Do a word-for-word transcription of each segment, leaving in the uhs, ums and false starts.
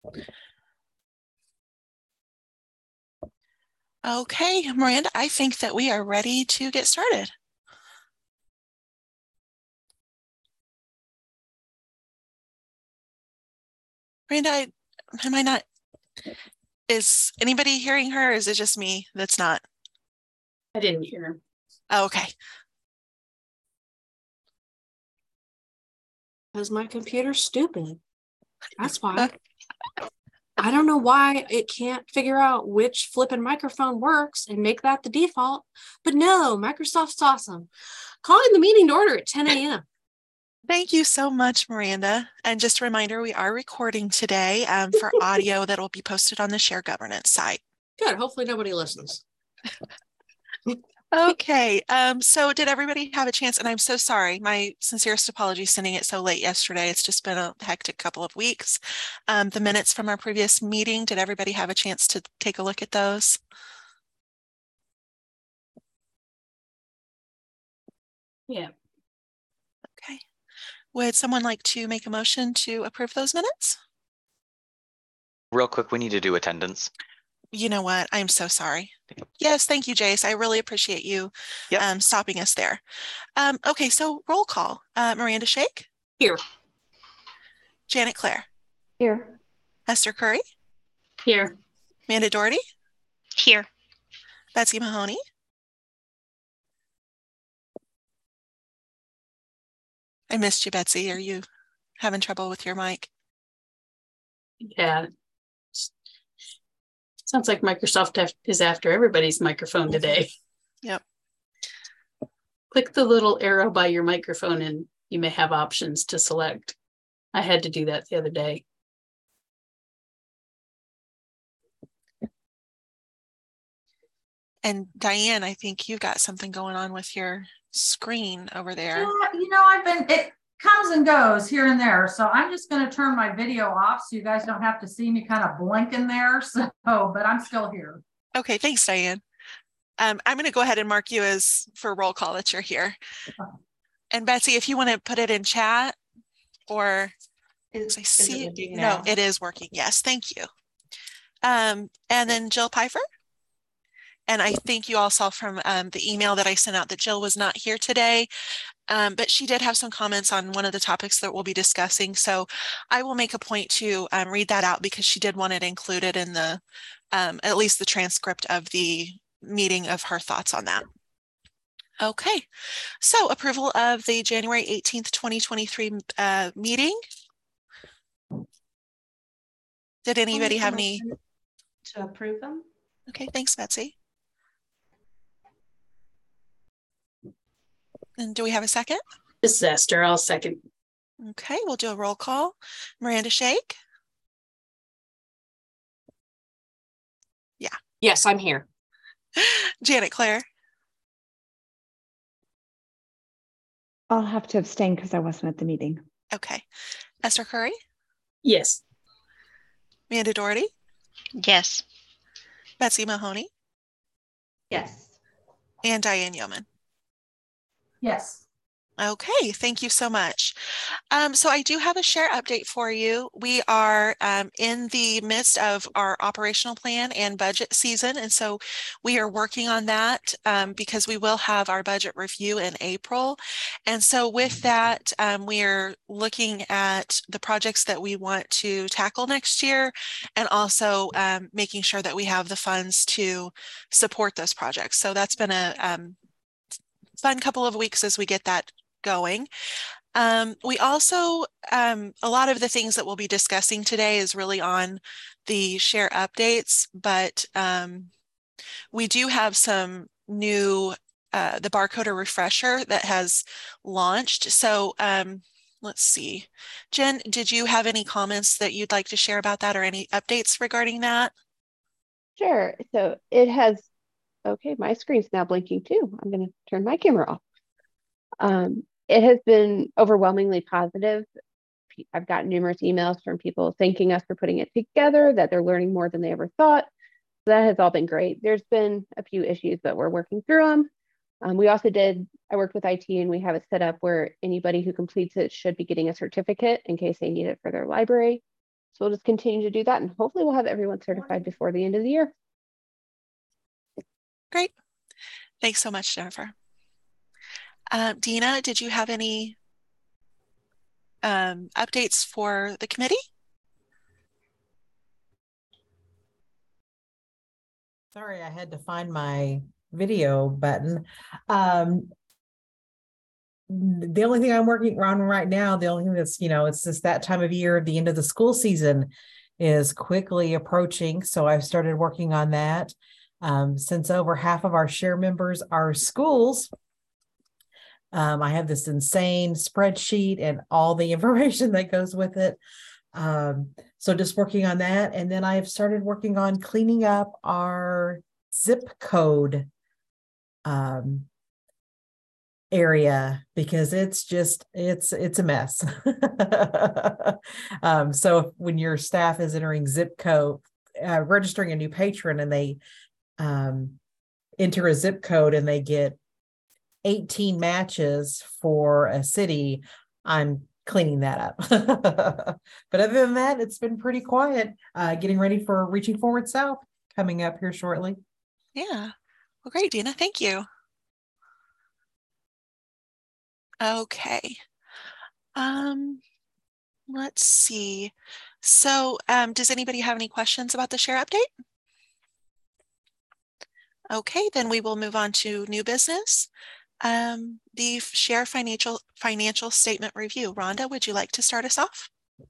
Okay, Miranda, I think that we are ready to get started. Miranda, I, am I not, is anybody hearing her? Or is it just me that's not? I didn't hear him. Oh, okay. Because my computer's stupid. That's why. I don't know why it can't figure out which flipping microphone works and make that the default. But no, Microsoft's awesome. Calling the meeting to order at ten A M Thank you so much, Miranda. And just a reminder, we are recording today um, for audio that will be posted on the Share Governance site. Good. Hopefully nobody listens. Okay, um, so did everybody have a chance? And I'm so sorry, my sincerest apologies sending it so late yesterday. It's just been a hectic couple of weeks. Um, the minutes from our previous meeting, did everybody have a chance to take a look at those? Yeah. Okay. Would someone like to make a motion to approve those minutes? Real quick, we need to do attendance. You know what? I'm so sorry. Yes, thank you, Jace. I really appreciate you Yep. um, stopping us there. Um, okay, so roll call. Uh, Miranda Shake? Here. Janet Clare? Here. Esther Curry? Here. Amanda Doherty? Here. Betsy Mahoney? I missed you, Betsy. Are you having trouble with your mic? Yeah. Sounds like Microsoft is after everybody's microphone today. Yep. Click the little arrow by your microphone and you may have options to select. I had to do that the other day. And Diane, I think you've got something going on with your screen over there. Yeah, you know, I've been, it comes and goes here and there. So I'm just going to turn my video off so you guys don't have to see me kind of blinking there. So, but I'm still here. Okay, thanks, Diane. Um, I'm going to go ahead and mark you as for roll call that you're here. Okay. And Betsy, if you want to put it in chat or is, I see, is it no, it is working. Yes, thank you. Um, and then Jill Pfeiffer. And I think you all saw from um, the email that I sent out that Jill was not here today, um, but she did have some comments on one of the topics that we'll be discussing. So I will make a point to um, read that out because she did want it included in the, um, at least the transcript of the meeting of her thoughts on that. Okay, so approval of the January eighteenth, twenty twenty-three uh, meeting. Did anybody have any? To approve them? Okay, thanks, Betsy. And do we have a second? This is Esther. I'll second. Okay, we'll do a roll call. Miranda Shake? Yeah. Yes, I'm here. Janet Clare? I'll have to abstain because I wasn't at the meeting. Okay. Esther Curry? Yes. Amanda Doherty? Yes. Betsy Mahoney? Yes. And Diane Yeoman? Yes. Okay, thank you so much. Um, so I do have a share update for you. We are um, in the midst of our operational plan and budget season. And so we are working on that um, because we will have our budget review in April. And so with that, um, we are looking at the projects that we want to tackle next year and also um, making sure that we have the funds to support those projects. So that's been a um, fun couple of weeks as we get that going. Um, we also, um, a lot of the things that we'll be discussing today is really on the share updates, but um, we do have some new, uh, the barcoder refresher that has launched. So um, let's see. Jen, did you have any comments that you'd like to share about that or any updates regarding that? Sure. So it has, okay, my screen's now blinking too. I'm going to turn my camera off. Um, it has been overwhelmingly positive. I've gotten numerous emails from people thanking us for putting it together, that they're learning more than they ever thought. So that has all been great. There's been a few issues, but we're working through them. Um, we also did, I worked with I T and we have it set up where anybody who completes it should be getting a certificate in case they need it for their library. So we'll just continue to do that, and hopefully we'll have everyone certified before the end of the year. Great. Thanks so much, Jennifer. Uh, Dina, did you have any um, updates for the committee? Sorry, I had to find my video button. Um, the only thing I'm working on right now, the only thing that's, you know, it's just that time of year, the end of the school season is quickly approaching. So I've started working on that. Um, since over half of our share members are schools, um, I have this insane spreadsheet and all the information that goes with it. Um, so just working on that. And then I've started working on cleaning up our zip code um, area, because it's just, it's, it's a mess. um, so when your staff is entering zip code, uh, registering a new patron, and they um, enter a zip code and they get eighteen matches for a city, I'm cleaning that up. But other than that, it's been pretty quiet, uh, getting ready for Reaching Forward South coming up here shortly. Yeah. Well, great, Dina. Thank you. Okay. Um, let's see. So um, does anybody have any questions about the share update? Okay, then we will move on to new business. Um, the share financial financial statement review. Rhonda, would you like to start us off?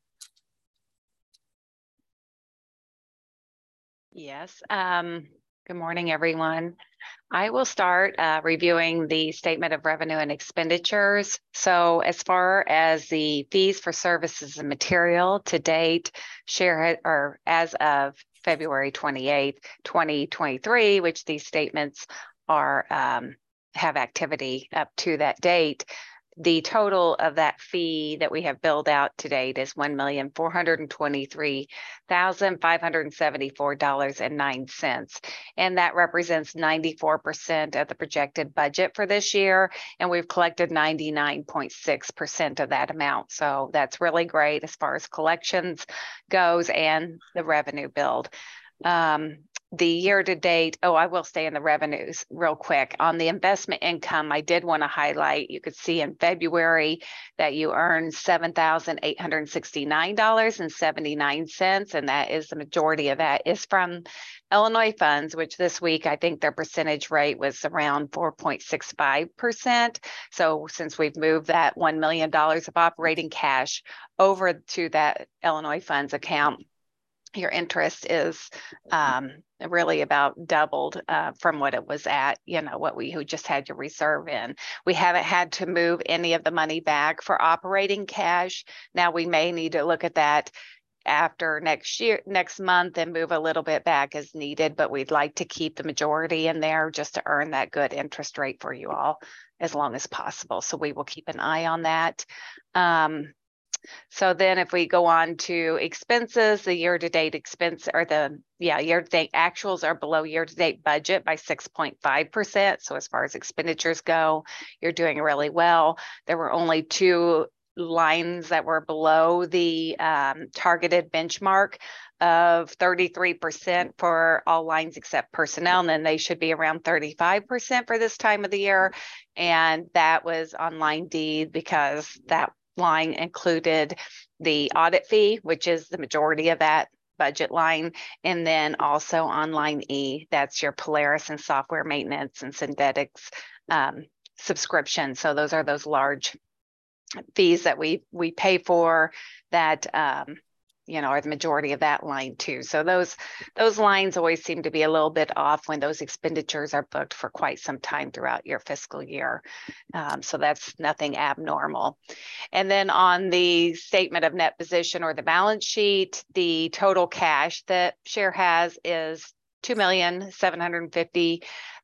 Yes. Um, good morning, everyone. I will start uh, reviewing the statement of revenue and expenditures. So as far as the fees for services and material to date, share or as of February twenty-eighth, twenty twenty-three, which these statements are um, have activity up to that date, the total of that fee that we have billed out to date is one million four hundred twenty-three thousand five hundred seventy-four dollars and nine cents. And that represents ninety-four percent of the projected budget for this year. And we've collected ninety-nine point six percent of that amount. So that's really great as far as collections goes and the revenue build. Um, the year to date, oh, I will stay in the revenues real quick. On the investment income, I did want to highlight, you could see in February that you earned seven thousand eight hundred sixty-nine dollars and seventy-nine cents. And that is the majority of that is from Illinois funds, which this week, I think their percentage rate was around four point six five percent. So since we've moved that one million dollars of operating cash over to that Illinois funds account, your interest is um, really about doubled uh, from what it was at, you know, what we who just had your reserve in. We haven't had to move any of the money back for operating cash. Now we may need to look at that after next year, next month, and move a little bit back as needed, but we'd like to keep the majority in there just to earn that good interest rate for you all as long as possible. So we will keep an eye on that. Um, So then if we go on to expenses, the year-to-date expense or the, yeah, year-to-date actuals are below year-to-date budget by six point five percent. So as far as expenditures go, you're doing really well. There were only two lines that were below the um, targeted benchmark of thirty-three percent for all lines except personnel, and then they should be around thirty-five percent for this time of the year. And that was on line D because that line included the audit fee, which is the majority of that budget line. And then also on line E, that's your Polaris and software maintenance and synthetics um, subscription. So those are those large fees that we we pay for that um, you know, are the majority of that line too. So those those lines always seem to be a little bit off when those expenditures are booked for quite some time throughout your fiscal year. Um, so that's nothing abnormal. And then on the statement of net position or the balance sheet, the total cash that Share has is two million seven hundred fifty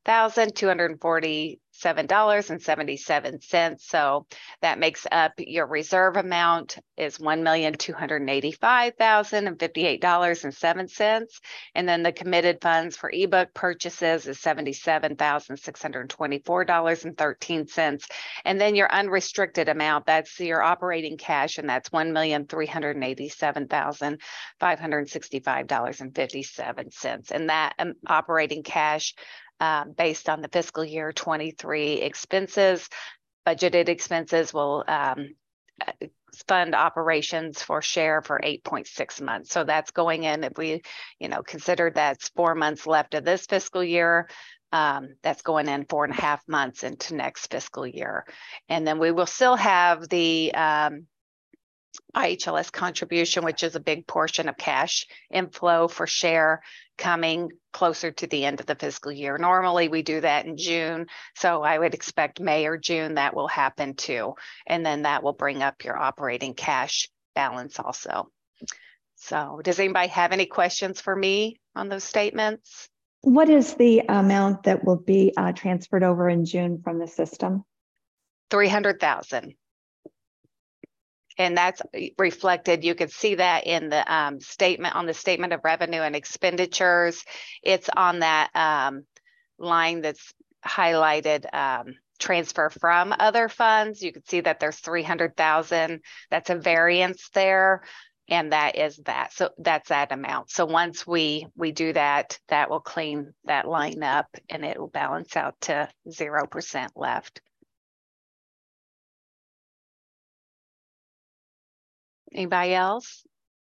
thousand two hundred forty-seven dollars and seventy-seven cents. So that makes up your reserve amount is one million two hundred eighty-five thousand fifty-eight dollars and seven cents. And then the committed funds for ebook purchases is seventy-seven thousand six hundred twenty-four dollars and thirteen cents. And then your unrestricted amount, that's your operating cash, and that's one million three hundred eighty-seven thousand five hundred sixty-five dollars and fifty-seven cents. And that um, operating cash uh, based on the fiscal year twenty-three expenses, budgeted expenses will um, fund operations for share for eight point six months. So that's going in, if we, you know, consider that's four months left of this fiscal year, um, that's going in four and a half months into next fiscal year. And then we will still have the um, I H L S contribution, which is a big portion of cash inflow for share coming closer to the end of the fiscal year. Normally we do that in June, so I would expect May or June that will happen too. And then that will bring up your operating cash balance also. So does anybody have any questions for me on those statements? What is the amount that will be uh, transferred over in June from the system? three hundred thousand. And that's reflected, you could see that in the um, statement, on the statement of revenue and expenditures. It's on that um, line that's highlighted, um, transfer from other funds. You can see that there's three hundred thousand, that's a variance there. And that is that, so that's that amount. So once we we do that, that will clean that line up and it will balance out to zero percent left. Anybody else?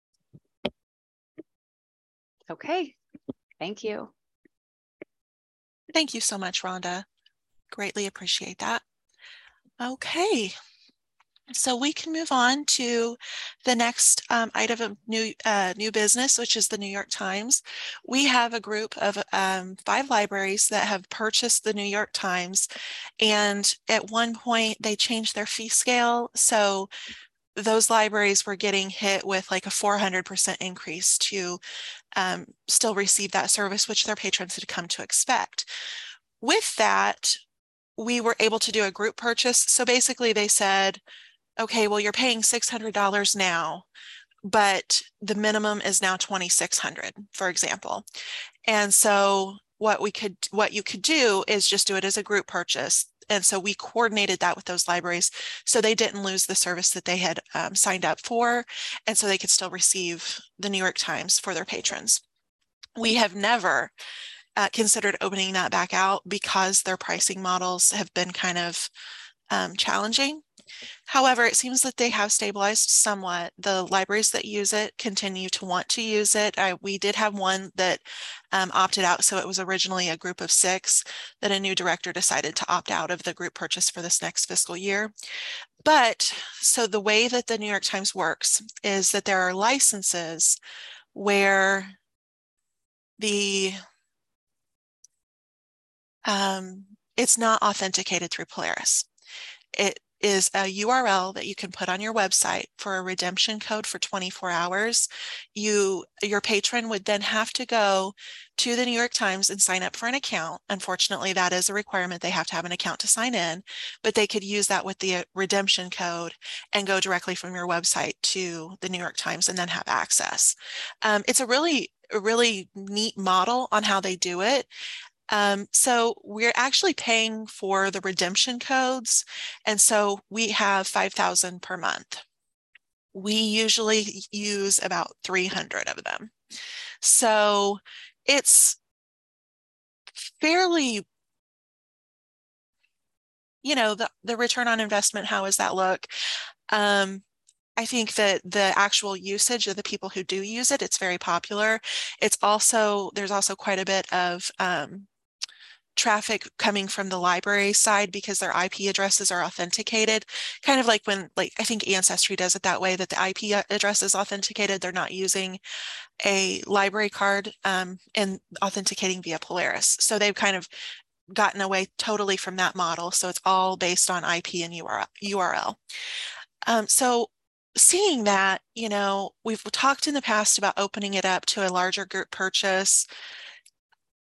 Okay, thank you. Thank you so much, Rhonda. Greatly appreciate that. Okay, so we can move on to the next um, item of new uh, new business, which is the New York Times. We have a group of um, five libraries that have purchased the New York Times, and at one point they changed their fee scale. So those libraries were getting hit with like a four hundred percent increase to um, still receive that service, which their patrons had come to expect. With that, we were able to do a group purchase. So basically they said, okay, well, you're paying six hundred dollars now, but the minimum is now twenty-six hundred dollars, for example. And so what we could, what you could do is just do it as a group purchase. And so we coordinated that with those libraries so they didn't lose the service that they had um, signed up for, and so they could still receive the New York Times for their patrons. We have never uh, considered opening that back out because their pricing models have been kind of um, challenging. However, it seems that they have stabilized somewhat. The libraries that use it continue to want to use it. I, we did have one that um, opted out. So it was originally a group of six that a new director decided to opt out of the group purchase for this next fiscal year. But so the way that the New York Times works is that there are licenses where the um, it's not authenticated through Polaris. It is a U R L that you can put on your website for a redemption code for twenty-four hours. You, your patron would then have to go to the New York Times and sign up for an account. Unfortunately, that is a requirement. They have to have an account to sign in, but they could use that with the redemption code and go directly from your website to the New York Times and then have access. Um, it's a really, a really neat model on how they do it. Um, so we're actually paying for the redemption codes. And so we have five thousand per month. We usually use about three hundred of them. So it's fairly, you know, the, the return on investment, how does that look? Um, I think that the actual usage of the people who do use it, it's very popular. It's also, there's also quite a bit of um, traffic coming from the library side because their I P addresses are authenticated, kind of like when, like, I think Ancestry does it that way, that the I P address is authenticated. They're not using a library card um, and authenticating via Polaris. So they've kind of gotten away totally from that model. So it's all based on I P and U R L. Um, so seeing that, you know, we've talked in the past about opening it up to a larger group purchase.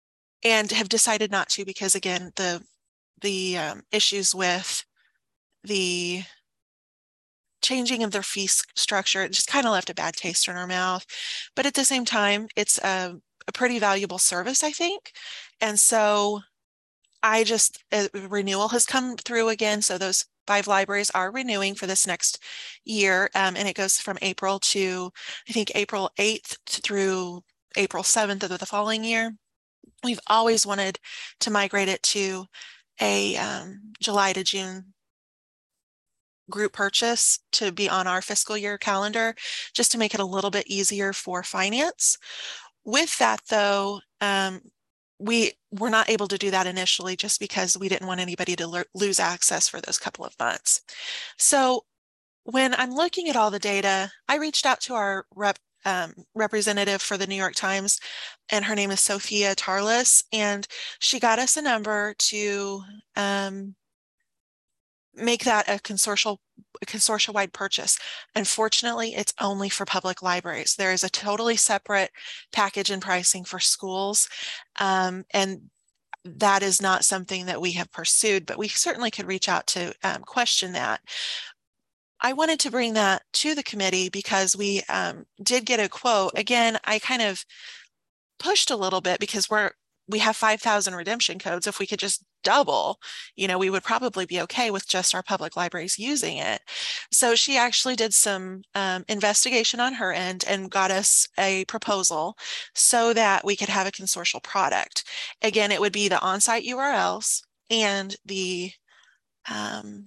and have decided not to because, again, the the um, issues with the changing of their fee structure, it just kind of left a bad taste in our mouth. But at the same time, it's a, a pretty valuable service, I think. And so I just, a renewal has come through again. So those five libraries are renewing for this next year. Um, and it goes from April to, I think, April eighth through April seventh of the following year. We've always wanted to migrate it to a um, July to June group purchase to be on our fiscal year calendar, just to make it a little bit easier for finance. With that, though, um, we were not able to do that initially just because we didn't want anybody to lo- lose access for those couple of months. So when I'm looking at all the data, I reached out to our rep um, representative for the New York Times, and her name is Sophia Tarlis, and she got us a number to um, make that a consortial a consortia-wide purchase. Unfortunately, it's only for public libraries. There is a totally separate package and pricing for schools, um, and that is not something that we have pursued, but we certainly could reach out to um, question that. I wanted to bring that to the committee because we um, did get a quote. Again, I kind of pushed a little bit because we're we have five thousand redemption codes. If we could just double, you know, we would probably be okay with just our public libraries using it. So she actually did some um, investigation on her end and got us a proposal so that we could have a consortial product. Again, it would be the on-site U R Ls and the um,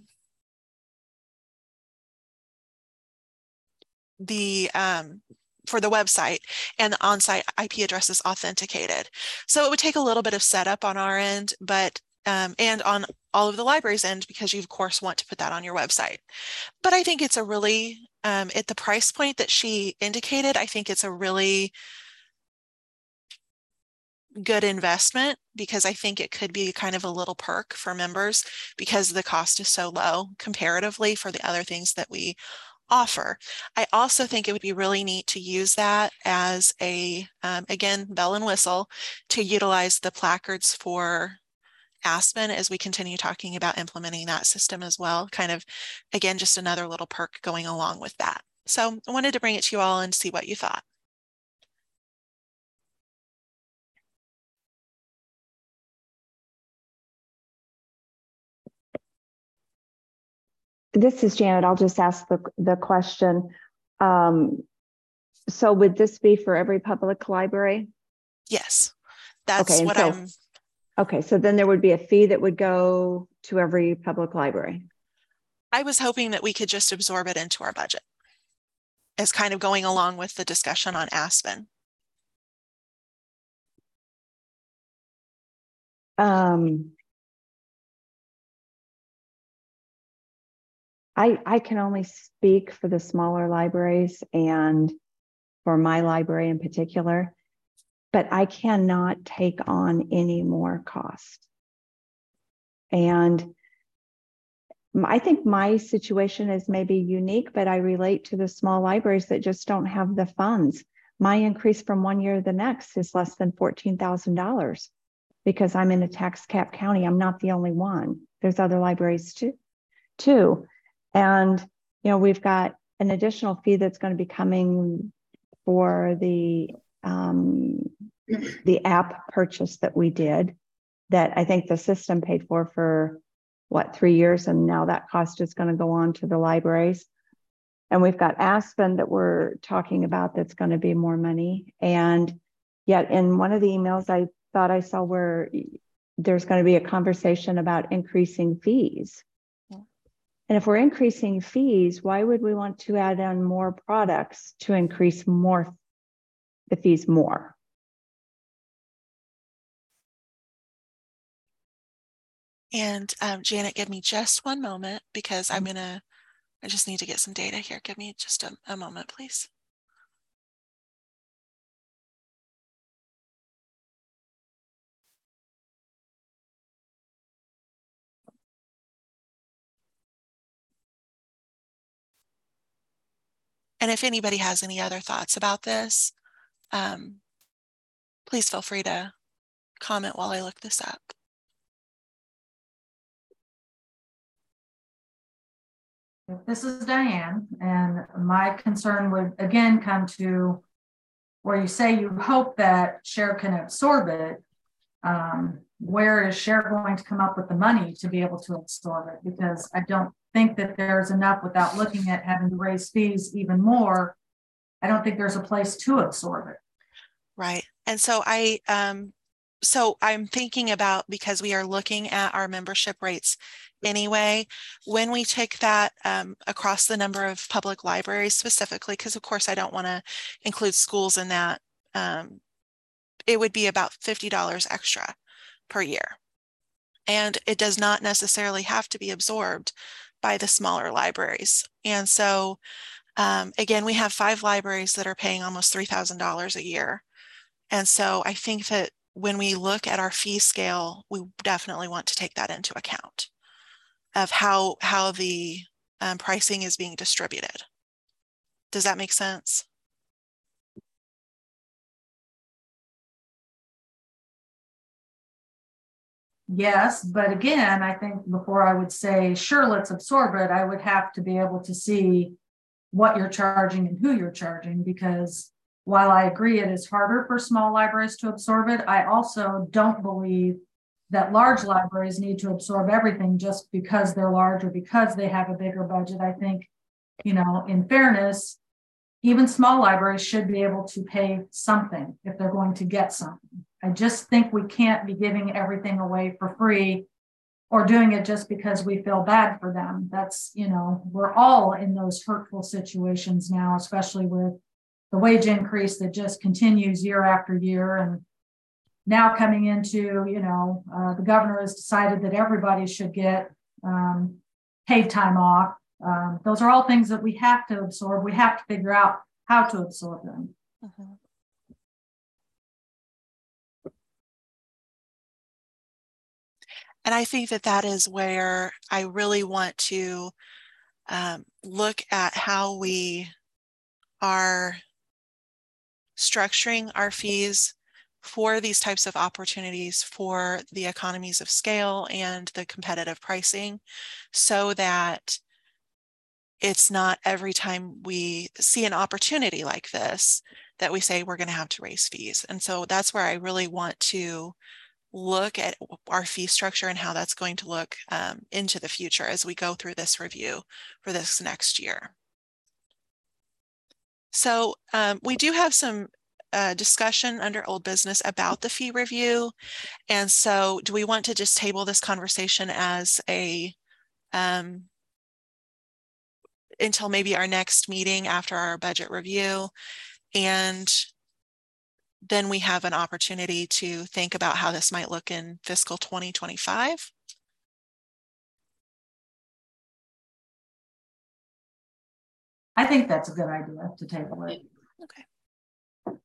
the um, for the website, and the on-site I P address is authenticated. So it would take a little bit of setup on our end, but um, and on all of the libraries' end, because you of course want to put that on your website. But I think it's a really, um, at the price point that she indicated, I think it's a really good investment, because I think it could be kind of a little perk for members because the cost is so low comparatively for the other things that we offer. I also think it would be really neat to use that as a, um, again, bell and whistle to utilize the placards for Aspen as we continue talking about implementing that system as well. Kind of, again, just another little perk going along with that. So I wanted to bring it to you all and see what you thought. This is Janet. I'll just ask the, the question. Um, so would this be for every public library? Yes, that's okay, what so, I'm. Okay, so then there would be a fee that would go to every public library. I was hoping that we could just absorb it into our budget as kind of going along with the discussion on Aspen. Um, I, I can only speak for the smaller libraries and for my library in particular, but I cannot take on any more cost. And I think my situation is maybe unique, but I relate to the small libraries that just don't have the funds. My increase from one year to the next is less than fourteen thousand dollars because I'm in a tax cap county. I'm not the only one. There's other libraries too. too. And, you know, we've got an additional fee that's going to be coming for the, um, the app purchase that we did that I think the system paid for for what, three years. And now that cost is going to go on to the libraries. And we've got Aspen that we're talking about that's going to be more money. And yet in one of the emails, I thought I saw where there's going to be a conversation about increasing fees. And if we're increasing fees, why would we want to add on more products to increase more the fees more? And um, Janet, give me just one moment because I'm gonna, I just need to get some data here. Give me just a, a moment, please. And if anybody has any other thoughts about this, um, please feel free to comment while I look this up. This is Diane, and my concern would again come to where you say you hope that Share can absorb it. Um, where is Share going to come up with the money to be able to absorb it? Because I don't think that there's enough without looking at having to raise fees even more. I don't think there's a place to absorb it. Right. And so I, um, so I'm thinking about, because we are looking at our membership rates anyway, when we take that um, across the number of public libraries specifically, because of course I don't want to include schools in that, um, it would be about fifty dollars extra per year. And it does not necessarily have to be absorbed by the smaller libraries. And so um, again, we have five libraries that are paying almost three thousand dollars a year. And so I think that when we look at our fee scale, we definitely want to take that into account of how, how the um, pricing is being distributed. Does that make sense? Yes, but again, I think before I would say, sure, let's absorb it, I would have to be able to see what you're charging and who you're charging, because while I agree it is harder for small libraries to absorb it, I also don't believe that large libraries need to absorb everything just because they're large or because they have a bigger budget. I think, you know, in fairness, even small libraries should be able to pay something if they're going to get something. I just think we can't be giving everything away for free or doing it just because we feel bad for them. That's, you know, we're all in those hurtful situations now, especially with the wage increase that just continues year after year. And now coming into, you know, uh, the governor has decided that everybody should get um, paid time off. Um, those are all things that we have to absorb. We have to figure out how to absorb them. Mm-hmm. And I think that that is where I really want to um, look at how we are structuring our fees for these types of opportunities for the economies of scale and the competitive pricing, so that it's not every time we see an opportunity like this that we say we're going to have to raise fees. And so that's where I really want to look at our fee structure and how that's going to look um, into the future as we go through this review for this next year. So um, we do have some uh, discussion under old business about the fee review. And so do we want to just table this conversation as a, um, until maybe our next meeting after our budget review, and then we have an opportunity to think about how this might look in fiscal twenty twenty-five? I think that's a good idea to table it. Okay.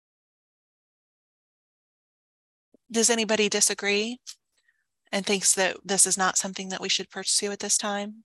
Does anybody disagree and thinks that this is not something that we should pursue at this time?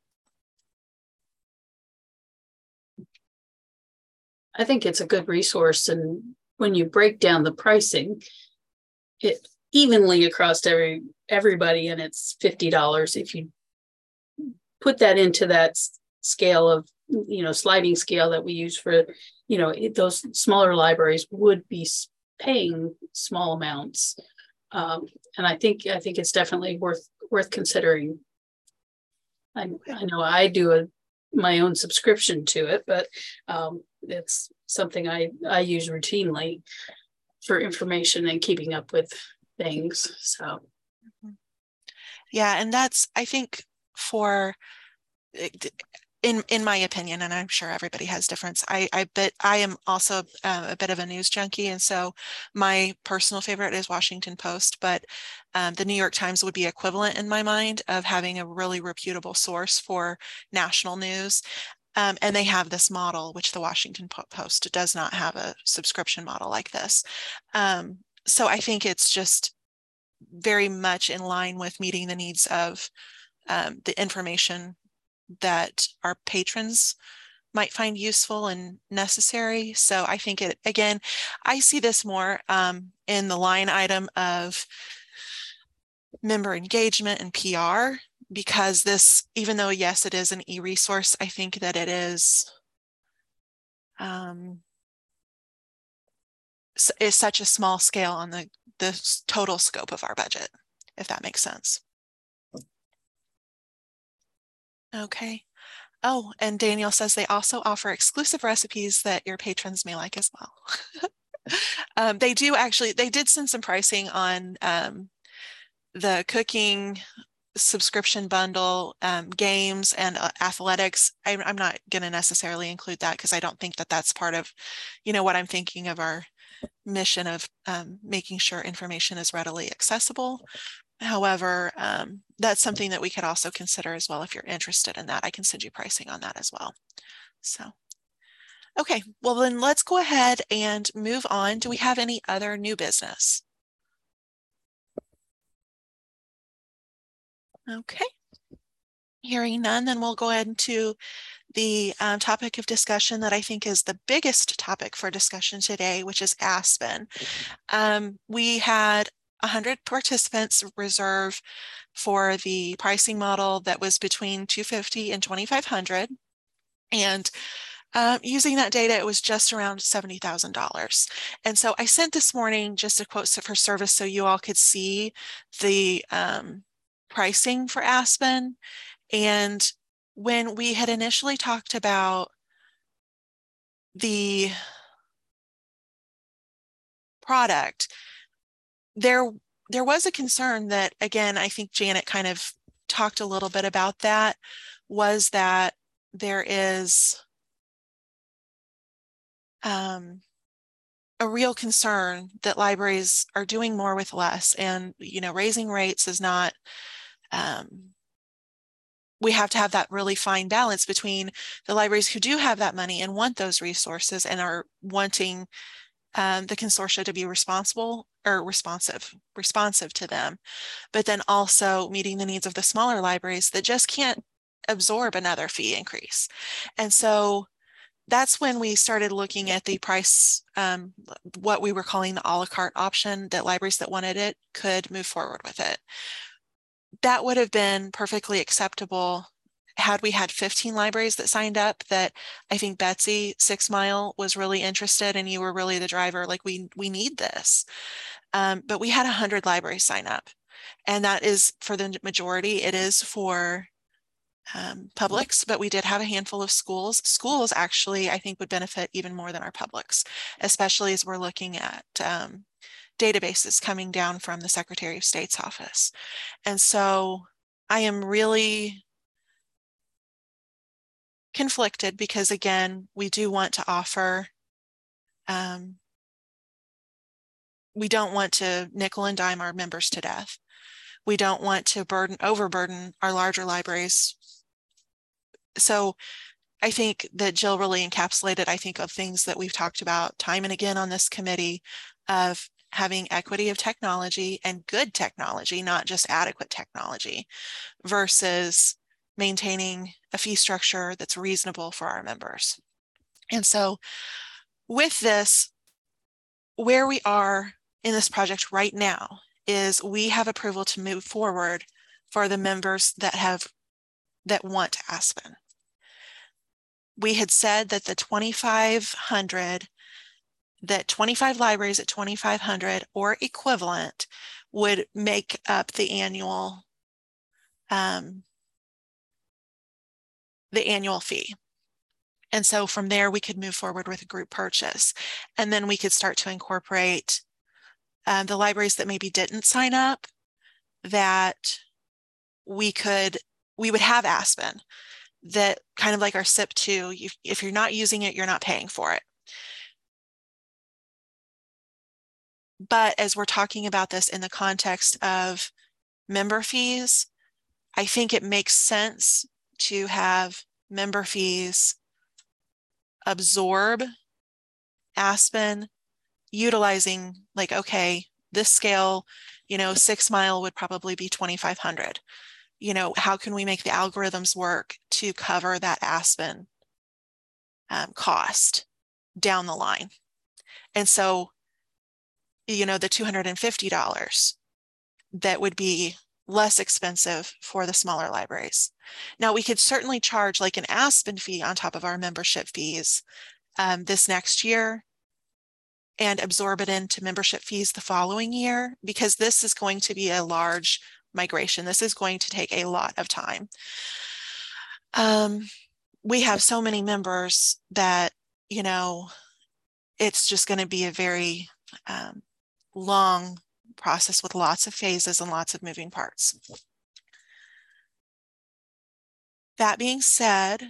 I think it's a good resource, and when you break down the pricing, it evenly across every everybody, and it's fifty dollars. If you put that into that scale of, you know, sliding scale that we use for, you know, it, those smaller libraries would be paying small amounts, um, and I think I think it's definitely worth worth considering. I, I know I do a my own subscription to it, but um, it's something I, I use routinely for information and keeping up with things. So, yeah, and that's, I think, for in in my opinion, and I'm sure everybody has difference. I I bet I am also uh, a bit of a news junkie, and so my personal favorite is Washington Post, but um, the New York Times would be equivalent in my mind of having a really reputable source for national news. Um, and they have this model, which the Washington Post does not have a subscription model like this. Um, so I think it's just very much in line with meeting the needs of um, the information that our patrons might find useful and necessary. So I think it, again, I see this more um, in the line item of member engagement and P R, because this, even though yes, it is an e-resource, I think that it is um, is such a small scale on the, the total scope of our budget, if that makes sense. Okay. Oh, and Daniel says they also offer exclusive recipes that your patrons may like as well. um, they do actually, they did send some pricing on um, the cooking subscription bundle, um, games and uh, athletics. I, I'm not going to necessarily include that because I don't think that that's part of, you know, what I'm thinking of our mission of um, making sure information is readily accessible. However, um, that's something that we could also consider as well. If you're interested in that, I can send you pricing on that as well. So, okay, well then let's go ahead and move on. Do we have any other new business? Okay, hearing none, then we'll go ahead into the um, topic of discussion that I think is the biggest topic for discussion today, which is Aspen. Um, we had one hundred participants reserve for the pricing model that was between two hundred fifty dollars and twenty-five hundred dollars. And um, using that data, it was just around seventy thousand dollars. And so I sent this morning just a quote for service so you all could see the um, pricing for Aspen. And when we had initially talked about the product, there, there was a concern that, again, I think Janet kind of talked a little bit about that, was that there is um, a real concern that libraries are doing more with less, and, you know, raising rates is not, um, we have to have that really fine balance between the libraries who do have that money and want those resources and are wanting um, the consortia to be responsible or responsive, responsive to them, but then also meeting the needs of the smaller libraries that just can't absorb another fee increase. And so that's when we started looking at the price, um, what we were calling the a la carte option, that libraries that wanted it could move forward with it. That would have been perfectly acceptable had we had fifteen libraries that signed up. That I think Betsy Six Mile was really interested and you were really the driver, like we we need this. Um, but we had one hundred libraries sign up, and that is for the majority. It is for um, publics, but we did have a handful of schools. Schools actually, I think, would benefit even more than our publics, especially as we're looking at um, databases coming down from the Secretary of State's office. And so I am really conflicted because, again, we do want to offer, um, we don't want to nickel and dime our members to death. We don't want to burden, overburden our larger libraries. So I think that Jill really encapsulated, I think, of things that we've talked about time and again on this committee, of having equity of technology and good technology, not just adequate technology, versus maintaining a fee structure that's reasonable for our members. And so with this, where we are in this project right now is we have approval to move forward for the members that have, that want Aspen. We had said that the twenty-five hundred, that twenty-five libraries at twenty-five hundred or equivalent would make up the annual um, the annual fee. And so from there, we could move forward with a group purchase. And then we could start to incorporate um, the libraries that maybe didn't sign up, that we could, we would have Aspen, that kind of like our S I P two, you, if you're not using it, you're not paying for it. But as we're talking about this in the context of member fees, I think it makes sense to have member fees absorb Aspen, utilizing, like, okay, this scale, you know, Six Mile would probably be twenty-five hundred. You know, how can we make the algorithms work to cover that Aspen um, cost down the line. And so, you know, the two hundred fifty dollars that would be less expensive for the smaller libraries. Now, we could certainly charge like an Aspen fee on top of our membership fees um, this next year and absorb it into membership fees the following year, because this is going to be a large migration. This is going to take a lot of time. Um, we have so many members that, you know, it's just going to be a very um, long process with lots of phases and lots of moving parts. That being said,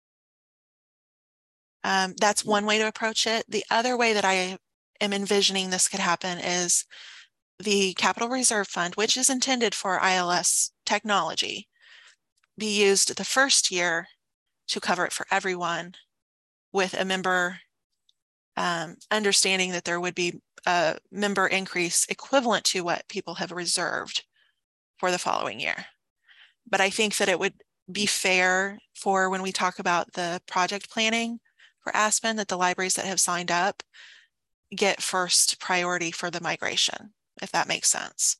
um, that's one way to approach it. The other way that I am envisioning this could happen is the Capital Reserve Fund, which is intended for I L S technology, be used the first year to cover it for everyone, with a member um, understanding that there would be a member increase equivalent to what people have reserved for the following year. But I think that it would be fair for when we talk about the project planning for Aspen, that the libraries that have signed up get first priority for the migration, if that makes sense.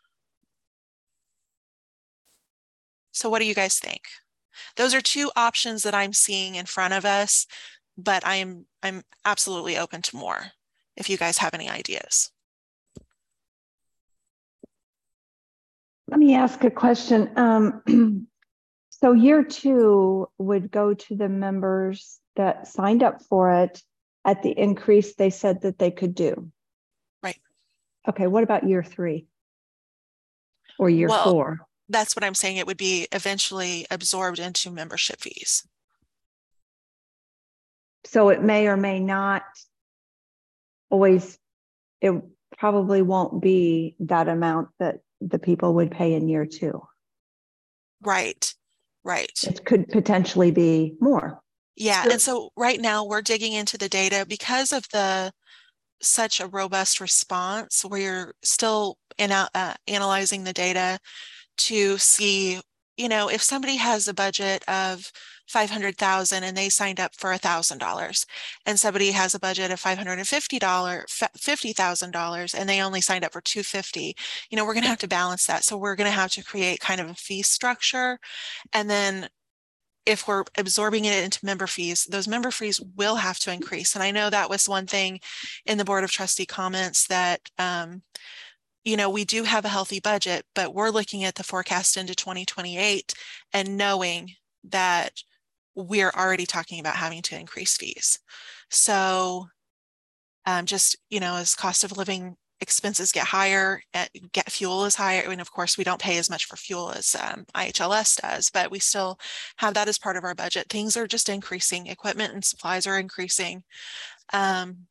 So what do you guys think? Those are two options that I'm seeing in front of us, but I'm I'm absolutely open to more if you guys have any ideas. Let me ask a question. Um, so year two would go to the members that signed up for it at the increase they said that they could do. Right. Okay, what about year three or year well, four? That's what I'm saying. It would be eventually absorbed into membership fees. So it may or may not always, it probably won't be that amount that the people would pay in year two. Right, right. It could potentially be more. Yeah, and so right now we're digging into the data because of the such a robust response. We're still in, uh, analyzing the data to see, you know, if somebody has a budget of five hundred thousand and they signed up for one thousand dollars, and somebody has a budget of five hundred fifty thousand dollars and they only signed up for two hundred fifty thousand dollars, you know, we're going to have to balance that. So we're going to have to create kind of a fee structure. And then if we're absorbing it into member fees, those member fees will have to increase. And I know that was one thing in the Board of Trustee comments that, um, you know, we do have a healthy budget, but we're looking at the forecast into twenty twenty-eight and knowing that we're already talking about having to increase fees. So um, just, you know, as cost of living expenses get higher, get fuel is higher. I mean, of course, we don't pay as much for fuel as um, I H L S does, but we still have that as part of our budget. Things are just increasing. Equipment and supplies are increasing. Um,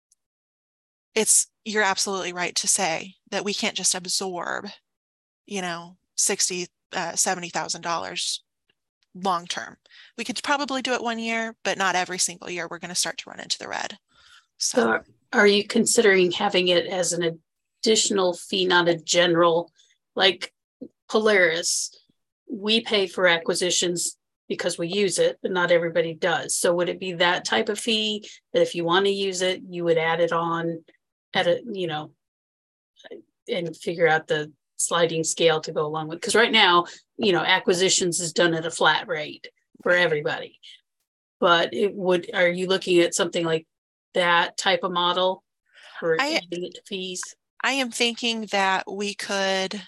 it's, you're absolutely right to say that we can't just absorb, you know, sixty, uh, seventy thousand dollars long term. We could probably do it one year, but not every single year. We're going to start to run into the red. So, so are you considering having it as an additional fee, not a general, like Polaris? We pay for acquisitions because we use it, but not everybody does. So would it be that type of fee that if you want to use it, you would add it on at a, you know, and figure out the sliding scale to go along with? Because right now, you know, acquisitions is done at a flat rate for everybody. But it would, are you looking at something like that type of model for I, adding it to fees? I am thinking that we could,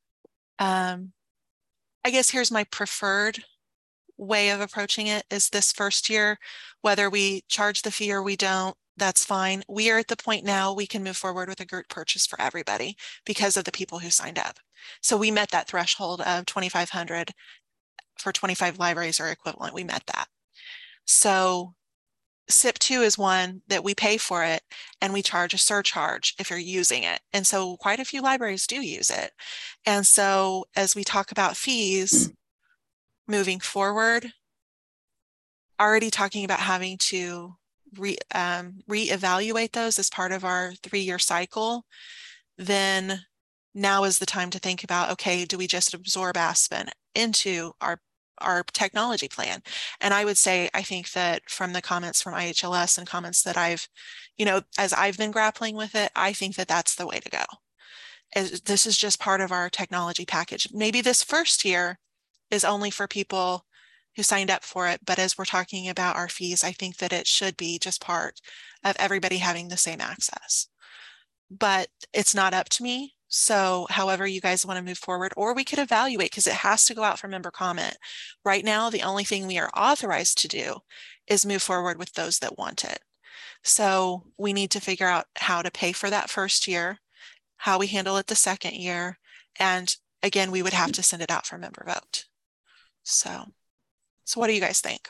um, I guess here's my preferred way of approaching it is this first year, whether we charge the fee or we don't, that's fine. We are at the point now we can move forward with a group purchase for everybody because of the people who signed up. So we met that threshold of twenty-five hundred for twenty-five libraries or equivalent. We met that. So S I P two is one that we pay for it and we charge a surcharge if you're using it. And so quite a few libraries do use it. And so as we talk about fees moving forward, already talking about having to re, um, reevaluate those as part of our three-year cycle, then now is the time to think about, okay, do we just absorb Aspen into our, our technology plan. And I would say, I think that from the comments from I H L S and comments that I've, you know, as I've been grappling with it, I think that that's the way to go. As this is just part of our technology package. Maybe this first year is only for people who signed up for it, but as we're talking about our fees, I think that it should be just part of everybody having the same access. But it's not up to me. So however you guys want to move forward, or we could evaluate, because it has to go out for member comment. Right now, the only thing we are authorized to do is move forward with those that want it. So we need to figure out how to pay for that first year, how we handle it the second year. And again, we would have to send it out for member vote. So, so what do you guys think?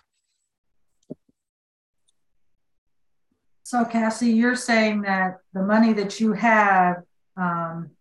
So Cassie, you're saying that the money that you have um,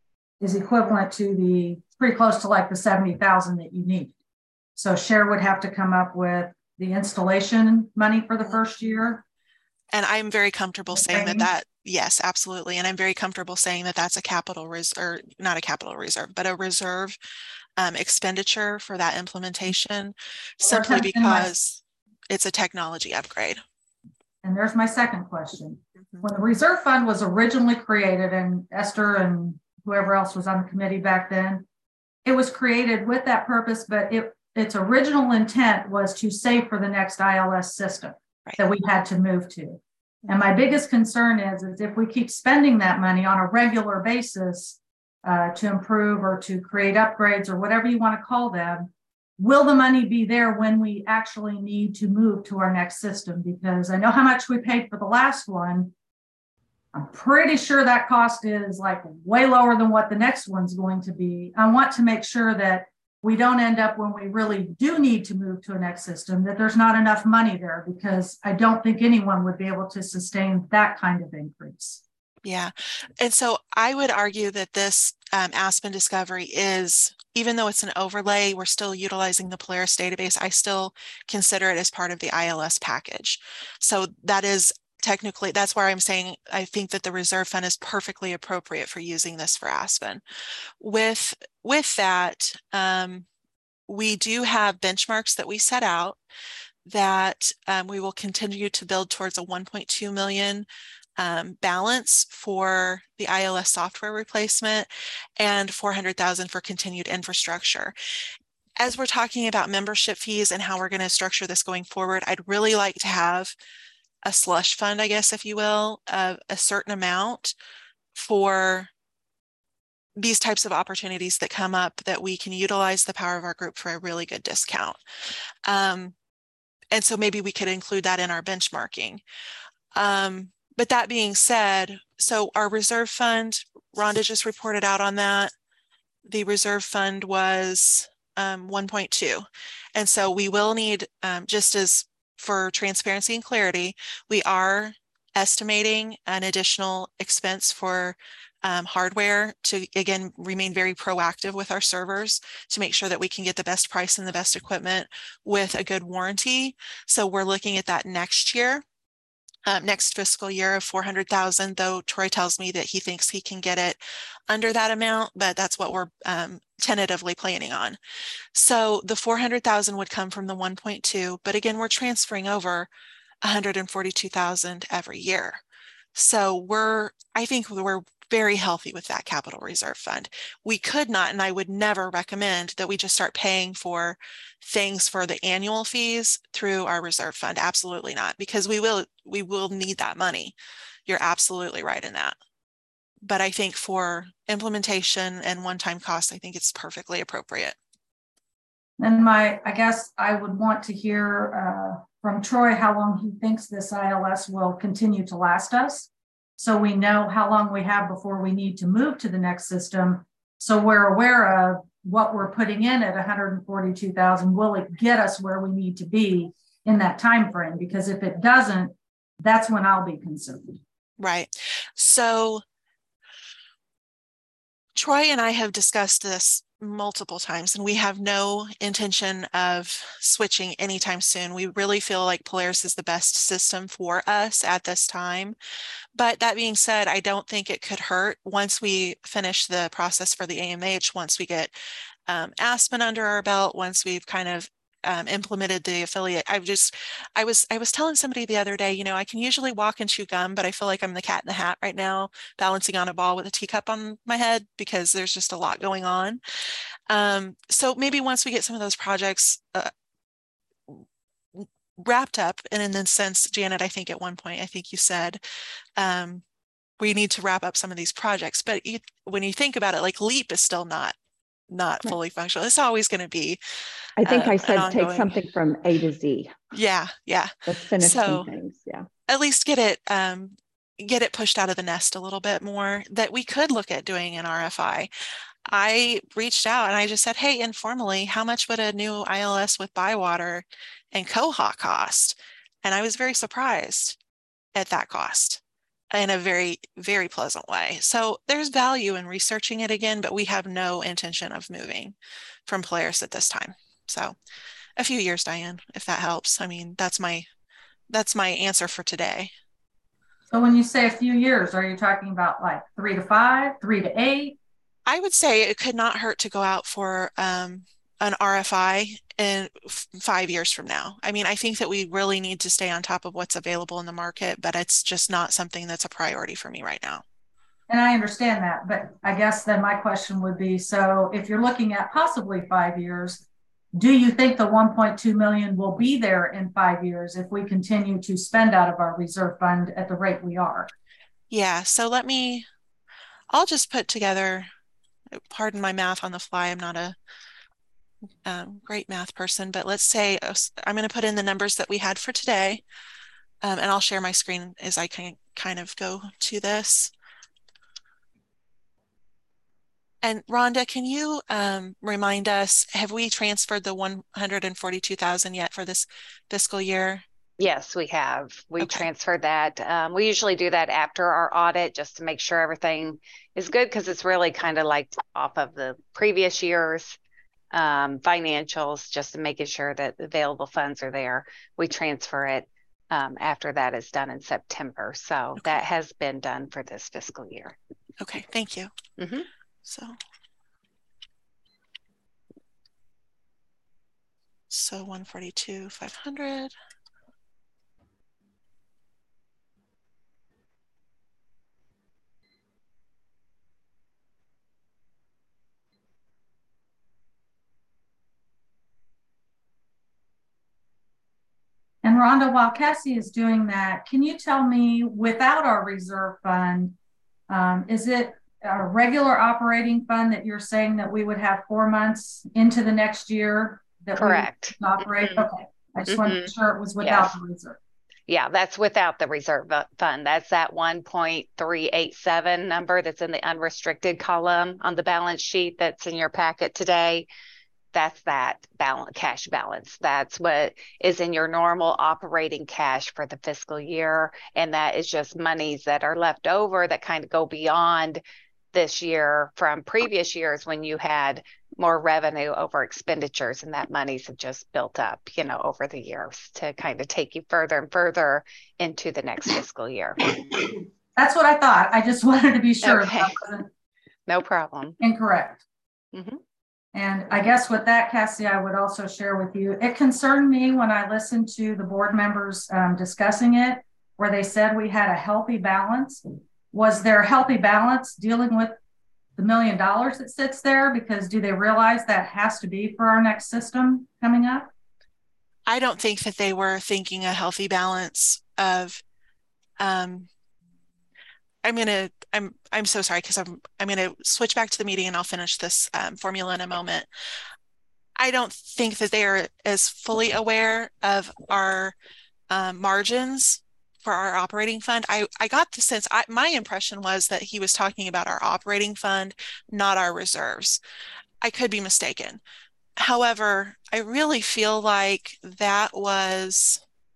is equivalent to the, pretty close to like the seventy thousand that you need. So Cher would have to come up with the installation money for the first year. And I'm very comfortable Okay. saying that that, yes, absolutely. And I'm very comfortable saying that that's a capital reserve, not a capital reserve, but a reserve um, expenditure for that implementation, simply because it's a technology upgrade. And there's my second question. Mm-hmm. When the reserve fund was originally created, and Esther and whoever else was on the committee back then, it was created with that purpose, but it, its original intent was to save for the next I L S system right. that we had to move to. And my biggest concern is, is if we keep spending that money on a regular basis uh, to improve or to create upgrades or whatever you want to call them, will the money be there when we actually need to move to our next system? Because I know how much we paid for the last one. I'm pretty sure that cost is like way lower than what the next one's going to be. I want to make sure that we don't end up when we really do need to move to a next system, that there's not enough money there, because I don't think anyone would be able to sustain that kind of increase. Yeah. And so I would argue that this um, Aspen Discovery is, even though it's an overlay, we're still utilizing the Polaris database. I still consider it as part of the I L S package. So that is technically, that's where I'm saying I think that the reserve fund is perfectly appropriate for using this for Aspen. With, with that, um, we do have benchmarks that we set out that um, we will continue to build towards a one point two million um, balance for the I L S software replacement and four hundred thousand for continued infrastructure. As we're talking about membership fees and how we're going to structure this going forward, I'd really like to have a slush fund, I guess, if you will, of a certain amount for these types of opportunities that come up, that we can utilize the power of our group for a really good discount. Um, and so maybe we could include that in our benchmarking. Um, but that being said, so our reserve fund, Rhonda just reported out on that. The reserve fund was um, one point two. And so we will need, um, just as for transparency and clarity, we are estimating an additional expense for um, hardware to, again, remain very proactive with our servers to make sure that we can get the best price and the best equipment with a good warranty. So we're looking at that next year, um, next fiscal year of four hundred thousand, though Troy tells me that he thinks he can get it under that amount, but that's what we're um, tentatively planning on. So the four hundred thousand would come from the one point two, but again, we're transferring over one hundred forty-two thousand every year. So we're, I think we're very healthy with that capital reserve fund. We could not, and I would never recommend that we just start paying for things for the annual fees through our reserve fund. Absolutely not, because we will, we will need that money. You're absolutely right in that. But I think for implementation and one-time costs, I think it's perfectly appropriate. And my, I guess I would want to hear uh, from Troy how long he thinks this I L S will continue to last us, so we know how long we have before we need to move to the next system. So we're aware of what we're putting in at one hundred forty-two thousand. Will it get us where we need to be in that time frame? Because if it doesn't, that's when I'll be concerned. Right. So Troy and I have discussed this multiple times, and we have no intention of switching anytime soon. We really feel like Polaris is the best system for us at this time. But that being said, I don't think it could hurt once we finish the process for the A M H, once we get um, Aspen under our belt, once we've kind of um, implemented the affiliate. I've just, I was, I was telling somebody the other day, you know, I can usually walk and chew gum, but I feel like I'm the cat in the hat right now, balancing on a ball with a teacup on my head because there's just a lot going on. Um, so maybe once we get some of those projects uh, wrapped up, and in the sense, Janet, I think at one point, I think you said, um, we need to wrap up some of these projects, but you, when you think about it, like LEAP is still not not fully right. functional. It's always going to be. I think um, I said take something from A to Z. Yeah, yeah. Let's finish so, some things. Yeah. At least get it um, get it pushed out of the nest a little bit more. That we could look at doing an R F I. I reached out and I just said, hey, informally, how much would a new I L S with Bywater and Koha cost? And I was very surprised at that cost, in a very, very pleasant way. So there's value in researching it again, but we have no intention of moving from Polaris at this time. So a few years, Diane, if that helps. I mean, that's my, that's my answer for today. So when you say a few years, are you talking about like three to five, three to eight? I would say it could not hurt to go out for um, an R F I in f- five years from now. I mean, I think that we really need to stay on top of what's available in the market, but it's just not something that's a priority for me right now. And I understand that, but I guess then my question would be, so if you're looking at possibly five years, do you think the one point two million will be there in five years if we continue to spend out of our reserve fund at the rate we are? Yeah, so let me, I'll just put together, pardon my math on the fly, I'm not a um, great math person, but let's say uh, I'm going to put in the numbers that we had for today, um, and I'll share my screen as I can kind of go to this. And Rhonda, can you um, remind us, have we transferred the one hundred forty-two thousand yet for this fiscal year? Yes, we have. We okay. transferred that. Um, we usually do that after our audit just to make sure everything is good, because it's really kind of like off of the previous year's um, financials, just to making sure that available funds are there. We transfer it um, after that is done in September. So okay. that has been done for this fiscal year. Okay, thank you. Mm-hmm. So, so one forty-two, five hundred. And Rhonda, while Cassie is doing that, can you tell me, without our reserve fund, um, is it a regular operating fund that you're saying that we would have four months into the next year that correct we would operate? Mm-hmm. Okay, I just mm-hmm. wanted to make sure it was without yes. the reserve. Yeah, that's without the reserve fund. That's that one point three eight seven number that's in the unrestricted column on the balance sheet that's in your packet today. That's that balance, cash balance. That's what is in your normal operating cash for the fiscal year. And that is just monies that are left over that kind of go beyond this year from previous years when you had more revenue over expenditures, and that monies have just built up, you know, over the years to kind of take you further and further into the next fiscal year. That's what I thought. I just wanted to be sure. Okay. That wasn't no problem. Incorrect. Mm-hmm. And I guess with that, Cassie, I would also share with you, it concerned me when I listened to the board members um, discussing it, where they said we had a healthy balance. Was there a healthy balance dealing with the million dollars that sits there? Because do they realize that has to be for our next system coming up? I don't think that they were thinking a healthy balance of, um, I'm gonna, I'm, I'm so sorry, because I'm, I'm gonna switch back to the meeting and I'll finish this um, formula in a moment. I don't think that they are as fully aware of our um, margins for our operating fund. I, I got the sense, I, my impression was that he was talking about our operating fund, not our reserves. I could be mistaken. However, I really feel like that was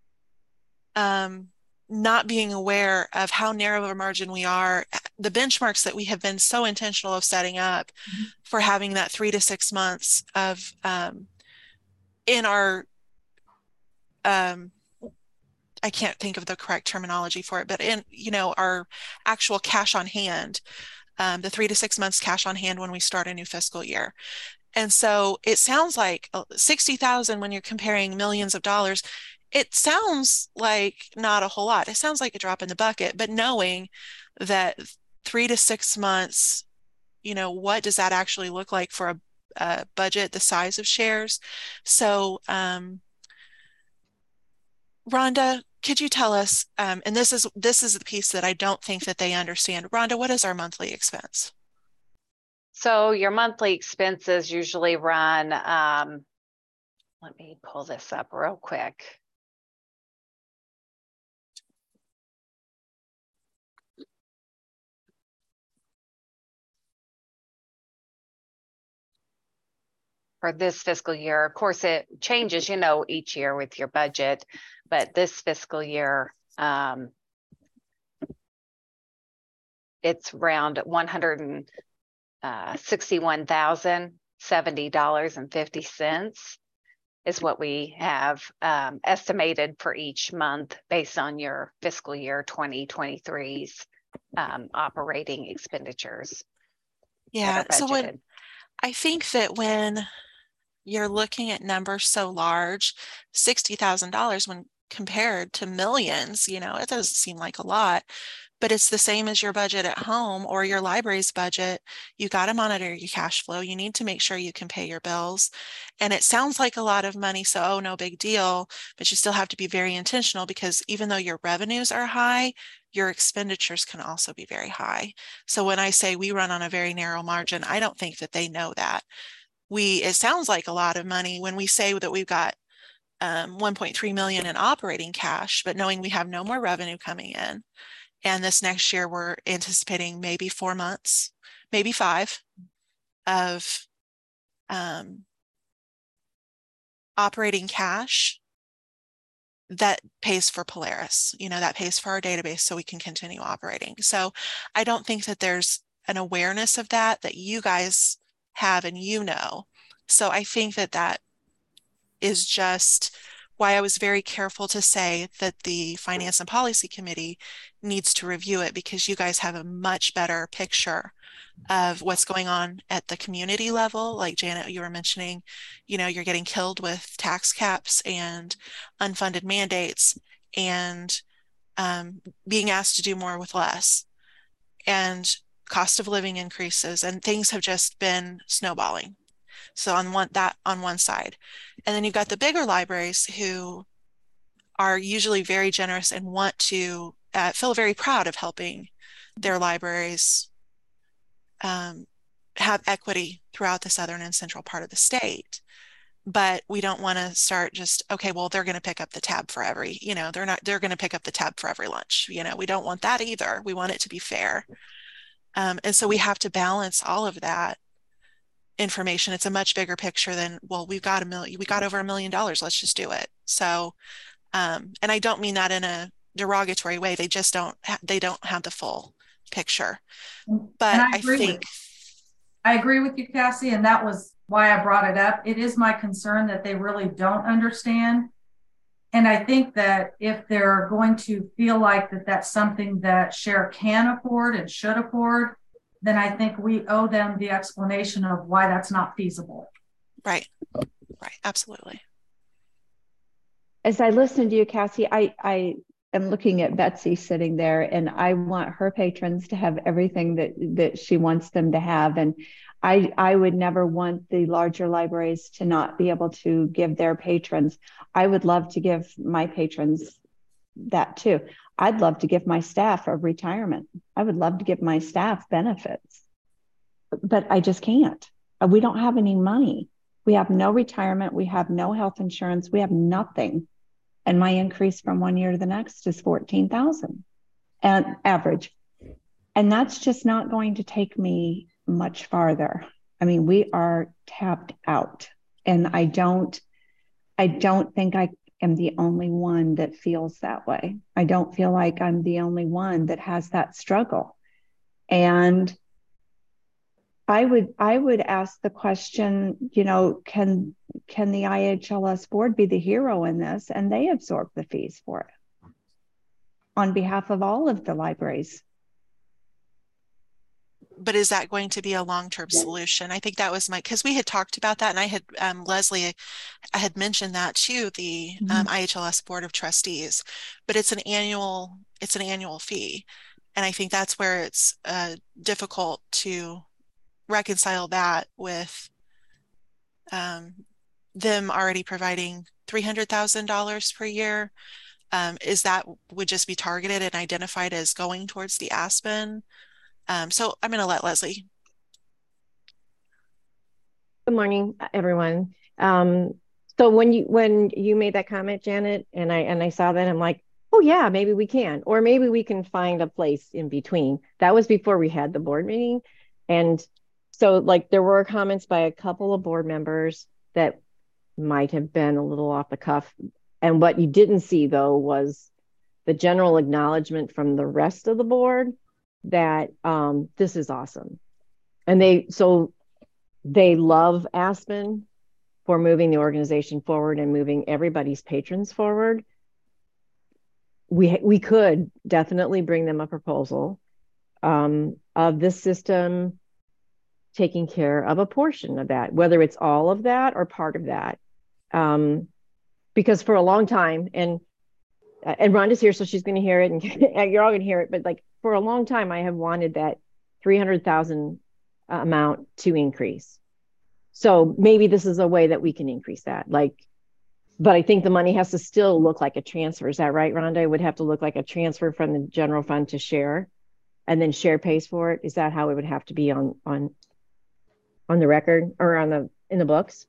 um, not being aware of how narrow of a margin we are, the benchmarks that we have been so intentional of setting up mm-hmm. for having that three to six months of um, in our, um, I can't think of the correct terminology for it, but in, you know, our actual cash on hand um, the three to six months cash on hand when we start a new fiscal year. And so it sounds like sixty thousand when you're comparing millions of dollars. It sounds like not a whole lot. It sounds like a drop in the bucket, but knowing that three to six months, you know, what does that actually look like for a, a budget the size of shares? So, um, Rhonda, could you tell us, um, and this is this is the piece that I don't think that they understand. Rhonda, what is our monthly expense? So your monthly expenses usually run, um, let me pull this up real quick. For this fiscal year, of course, it changes, you know, each year with your budget, but this fiscal year, um, it's around one hundred sixty-one thousand seventy dollars and fifty cents is what we have um, estimated for each month based on your fiscal year twenty twenty-three's um, operating expenditures. Yeah, so when I think that when you're looking at numbers so large, sixty thousand dollars when compared to millions, you know, it doesn't seem like a lot, but it's the same as your budget at home or your library's budget. You got to monitor your cash flow. You need to make sure you can pay your bills. And it sounds like a lot of money, so oh, no big deal, but you still have to be very intentional because even though your revenues are high, your expenditures can also be very high. So when I say we run on a very narrow margin, I don't think that they know that. We, it sounds like a lot of money when we say that we've got um, one point three million in operating cash, but knowing we have no more revenue coming in. And this next year, we're anticipating maybe four months, maybe five of um, operating cash that pays for Polaris, you know, that pays for our database so we can continue operating. So I don't think that there's an awareness of that, that you guys have and you know. So I think that that is just why I was very careful to say that the Finance and Policy Committee needs to review it, because you guys have a much better picture of what's going on at the community level. Like Janet, you were mentioning, you know, you're getting killed with tax caps and unfunded mandates and um, being asked to do more with less. And cost of living increases and things have just been snowballing. So on one that on one side, and then you've got the bigger libraries who are usually very generous and want to uh, feel very proud of helping their libraries um, have equity throughout the southern and central part of the state. But we don't want to start just, okay, well, they're going to pick up the tab for every, you know, they're not, they're going to pick up the tab for every lunch. You know, we don't want that either. We want it to be fair. Um, and so we have to balance all of that information. It's a much bigger picture than, well, we've got a million, we got over a million dollars, let's just do it. So, um, and I don't mean that in a derogatory way. They just don't, ha- they don't have the full picture. But I, I think. I agree with you, Cassie, and that was why I brought it up. It is my concern that they really don't understand. And I think that if they're going to feel like that that's something that Share can afford and should afford, then I think we owe them the explanation of why that's not feasible. Right, right, absolutely. As I listen to you, Cassie, I, I am looking at Betsy sitting there, and I want her patrons to have everything that, that she wants them to have. And I, I would never want the larger libraries to not be able to give their patrons. I would love to give my patrons that too. I'd love to give my staff a retirement. I would love to give my staff benefits, but I just can't. We don't have any money. We have no retirement. We have no health insurance. We have nothing. And my increase from one year to the next is fourteen thousand and average. And that's just not going to take me much farther. I mean, we are tapped out, and I don't, I don't think I am the only one that feels that way. I don't feel like I'm the only one that has that struggle. And I would, I would ask the question, you know, can, can the I H L S board be the hero in this, and they absorb the fees for it on behalf of all of the libraries? but is that going to be a long-term solution? I think that was my, because we had talked about that, and I had, um, Leslie, I had mentioned that to the Mhm. um, I H L S Board of Trustees, but it's an annual, it's an annual fee. And I think that's where it's uh, difficult to reconcile that with um, them already providing three hundred thousand dollars per year. Um, is that would just be targeted and identified as going towards the Aspen? Um, so I'm going to let Leslie. Good morning, everyone. Um, so when you when you made that comment, Janet, and I and I saw that, I'm like, oh yeah, maybe we can, or maybe we can find a place in between. That was before we had the board meeting, and so like there were comments by a couple of board members that might have been a little off the cuff, and what you didn't see though was the general acknowledgement from the rest of the board that um, this is awesome, and they so. They love Aspen for moving the organization forward and moving everybody's patrons forward. We we could definitely bring them a proposal um, of this system taking care of a portion of that, whether it's all of that or part of that. Um, because for a long time, and and Rhonda's here, so she's going to hear it, and you're all going to hear it. But like for a long time, I have wanted that three hundred thousand amount to increase. So maybe this is a way that we can increase that. Like, but I think the money has to still look like a transfer. Is that right, Rhonda? It would have to look like a transfer from the general fund to share, and then share pays for it. Is that how it would have to be on on on the record or on the in the books?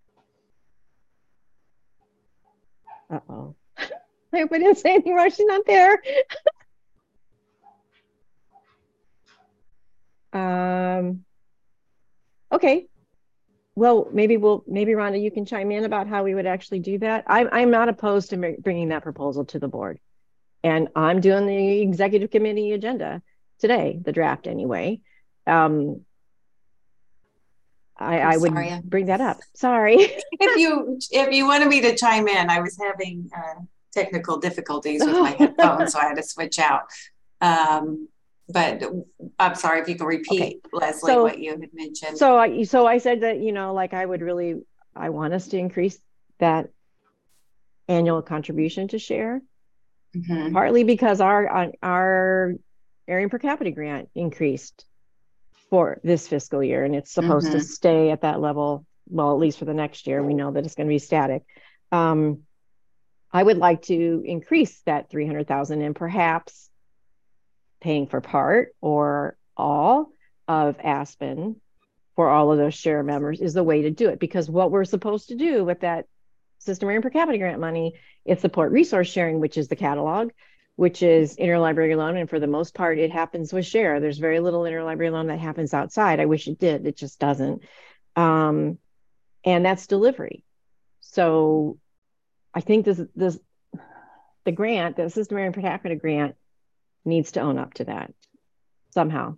Uh oh. I hope I didn't say anything wrong. She's not there. um. Okay. Well, maybe we'll, maybe Rhonda, you can chime in about how we would actually do that. I'm, I'm not opposed to bringing that proposal to the board. And I'm doing the executive committee agenda today, the draft anyway. Um, I, I would sorry. bring that up. Sorry. if you, if you wanted me to chime in, I was having uh, technical difficulties with my headphones, so I had to switch out. Um, But I'm sorry if you can repeat, okay. Leslie, so, what you had mentioned. So I, so I said that, you know, like I would really, I want us to increase that annual contribution to share, mm-hmm. partly because our, our area per capita grant increased for this fiscal year, and it's supposed mm-hmm. to stay at that level. Well, at least for the next year, we know that it's going to be static. Um, I would like to increase that three hundred thousand and perhaps paying for part or all of Aspen for all of those share members is the way to do it, because what we're supposed to do with that system area per capita grant money is support resource sharing, which is the catalog, which is interlibrary loan, and for the most part it happens with share. There's very little interlibrary loan that happens outside. I wish it did, it just doesn't. Um, and that's delivery. So I think this this the grant, the system area per capita grant, needs to own up to that somehow.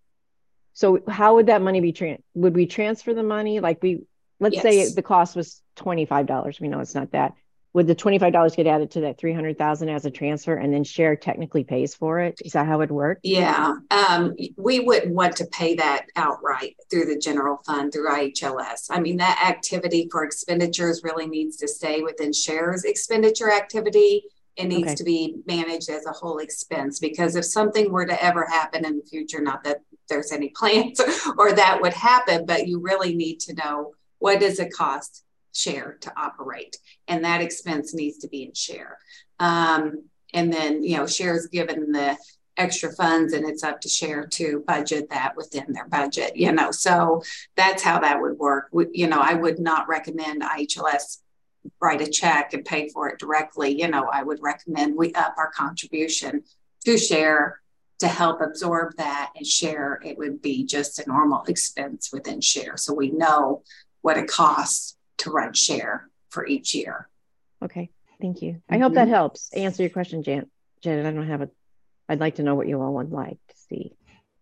So how would that money be trans would we transfer the money? Like we, let's yes. say the cost was twenty-five dollars. We know it's not that. Would the twenty-five dollars get added to that three hundred thousand as a transfer, and then share technically pays for it? Is that how it worked? Yeah, um, we wouldn't want to pay that outright through the general fund, through I H L S. I mean, that activity for expenditures really needs to stay within shares expenditure activity. It needs okay. to be managed as a whole expense, because if something were to ever happen in the future, not that there's any plans or that would happen, but you really need to know what does it cost share to operate, and that expense needs to be in share. Um, and then, you know, shares given the extra funds, and it's up to share to budget that within their budget, you know, so that's how that would work. We, you know, I would not recommend I H L S write a check and pay for it directly. You know, I would recommend we up our contribution to share to help absorb that, and share it would be just a normal expense within share. So we know what it costs to run share for each year. Okay, thank you. I mm-hmm. hope that helps answer your question, Jan. Janet, I don't have a, I'd like to know what you all would like to see.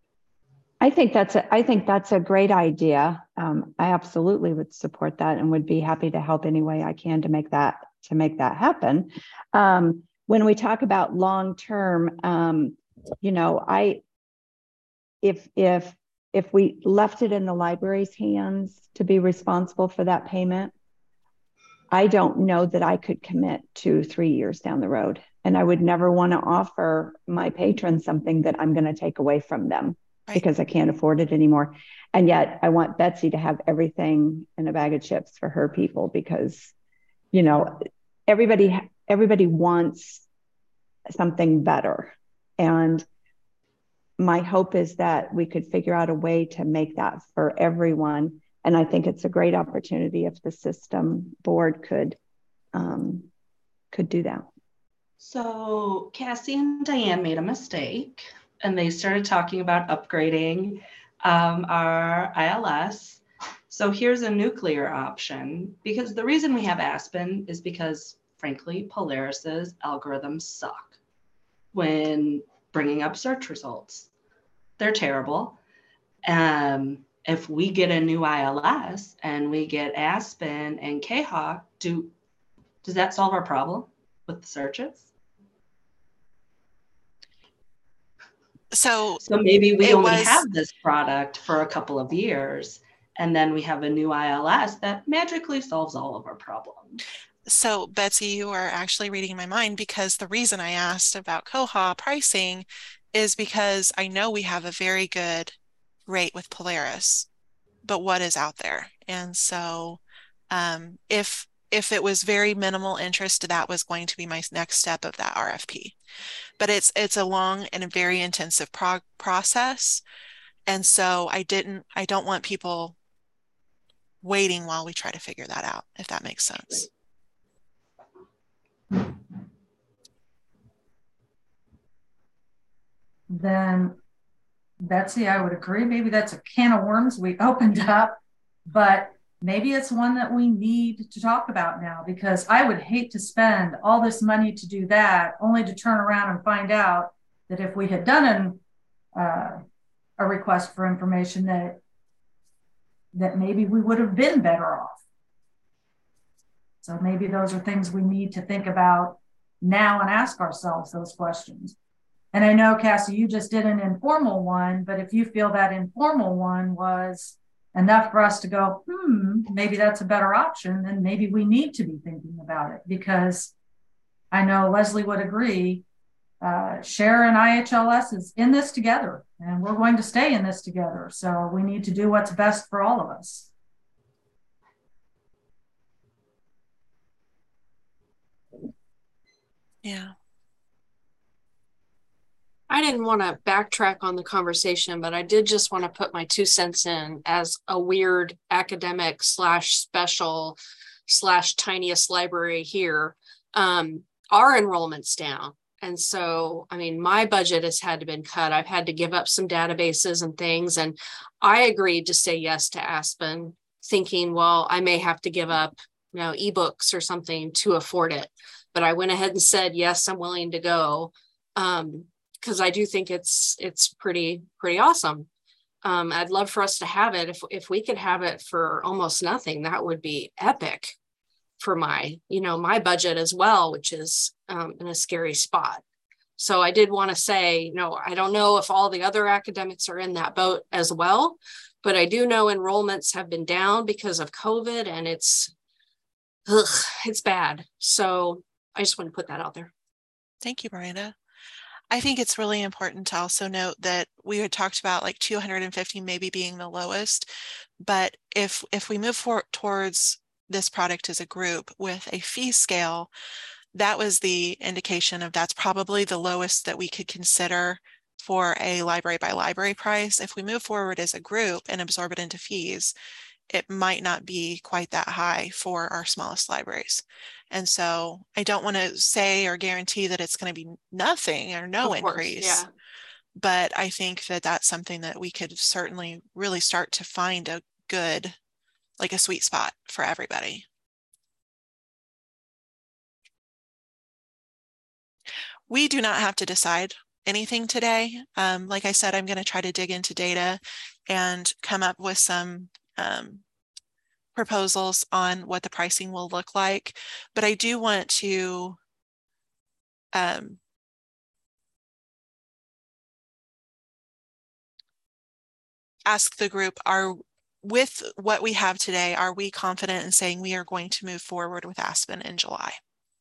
I think that's a, I think that's a great idea. Um, I absolutely would support that and would be happy to help any way I can to make that to make that happen. Um, when we talk about long term, um, you know, I if if if we left it in the library's hands to be responsible for that payment, I don't know that I could commit to three years down the road. And I would never want to offer my patrons something that I'm going to take away from them right. because I can't afford it anymore. And yet I want Betsy to have everything in a bag of chips for her people because, you know, everybody, everybody wants something better. And my hope is that we could figure out a way to make that for everyone. And I think it's a great opportunity if the system board could um, could do that. So Cassie and Diane made a mistake and they started talking about upgrading um, our I L S. So here's a nuclear option because the reason we have Aspen is because frankly, Polaris's algorithms suck when bringing up search results. They're terrible. Um, if we get a new I L S and we get Aspen and K Hawk, do does that solve our problem with the searches? So, so maybe we only was, have this product for a couple of years, and then we have a new I L S that magically solves all of our problems. So Betsy, you are actually reading my mind because the reason I asked about Koha pricing is because I know we have a very good rate with Polaris, but what is out there? And so um, if if it was very minimal interest, that was going to be my next step of that R F P. But it's it's a long and a very intensive prog process. And so I didn't, I don't want people waiting while we try to figure that out, if that makes sense. Then Betsy, I would agree. Maybe that's a can of worms we opened up, but maybe it's one that we need to talk about now because I would hate to spend all this money to do that only to turn around and find out that if we had done an, uh, a request for information that that maybe we would have been better off. So maybe those are things we need to think about now and ask ourselves those questions. And I know, Cassie, you just did an informal one, but if you feel that informal one was enough for us to go, hmm, maybe that's a better option, then maybe we need to be thinking about it because I know Leslie would agree, uh, Share and I H L S is in this together and we're going to stay in this together. So we need to do what's best for all of us. Yeah. I didn't want to backtrack on the conversation, but I did just want to put my two cents in as a weird academic slash special slash tiniest library here. Um, our enrollment's down. And so, I mean, my budget has had to been cut. I've had to give up some databases and things. And I agreed to say yes to Aspen, thinking, well, I may have to give up, you know, ebooks or something to afford it. But I went ahead and said, yes, I'm willing to go. Um, because I do think it's it's pretty pretty awesome. Um, I'd love for us to have it. If if we could have it for almost nothing, that would be epic for my, you know, my budget as well, which is um, in a scary spot. So I did want to say, you know, I don't know if all the other academics are in that boat as well, but I do know enrollments have been down because of COVID and it's, ugh, it's bad. So I just want to put that out there. Thank you, Miranda. I think it's really important to also note that we had talked about like two hundred fifty maybe being the lowest, but if if we move forward towards this product as a group with a fee scale, that was the indication of that's probably the lowest that we could consider for a library by library price. If we move forward as a group and absorb it into fees, it might not be quite that high for our smallest libraries. And so I don't want to say or guarantee that it's going to be nothing or no Of course, increase, yeah. but I think that that's something that we could certainly really start to find a good, like a sweet spot for everybody. We do not have to decide anything today. Um, like I said, I'm going to try to dig into data and come up with some um, proposals on what the pricing will look like. But I do want to um, ask the group, are with what we have today, are we confident in saying we are going to move forward with Aspen in July?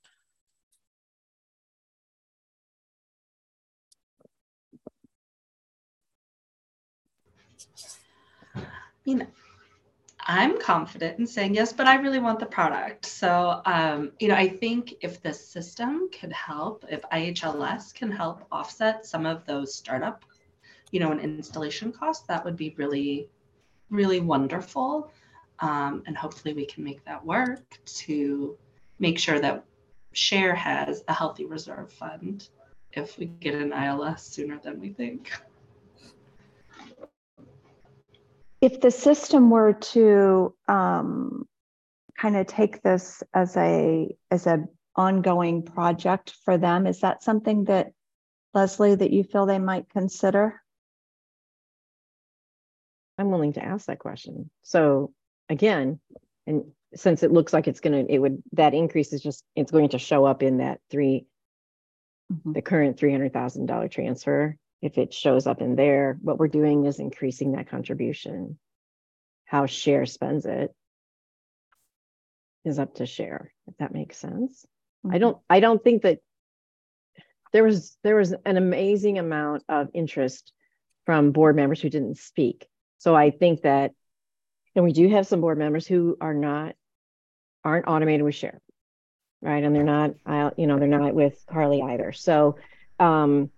I mean, I'm confident in saying yes, but I really want the product. So, um, you know, I think if the system could help, if I H L S can help offset some of those startup, you know, and installation costs, that would be really, really wonderful. Um, and hopefully we can make that work to make sure that Share has a healthy reserve fund if we get an I L S sooner than we think. If the system were to um, kind of take this as a as a ongoing project for them, is that something that, Leslie, that you feel they might consider? I'm willing to ask that question. So again, and since it looks like it's going to, it would, that increase is just, it's going to show up in that three, mm-hmm. the current three hundred thousand dollars transfer. If it shows up in there, what we're doing is increasing that contribution. How Share spends it is up to Share, if that makes sense. Mm-hmm. I don't, I don't think that there was, there was an amazing amount of interest from board members who didn't speak. So I think that, and we do have some board members who are not, aren't automated with Share, right? And they're not, you know, they're not with Carly either. So um,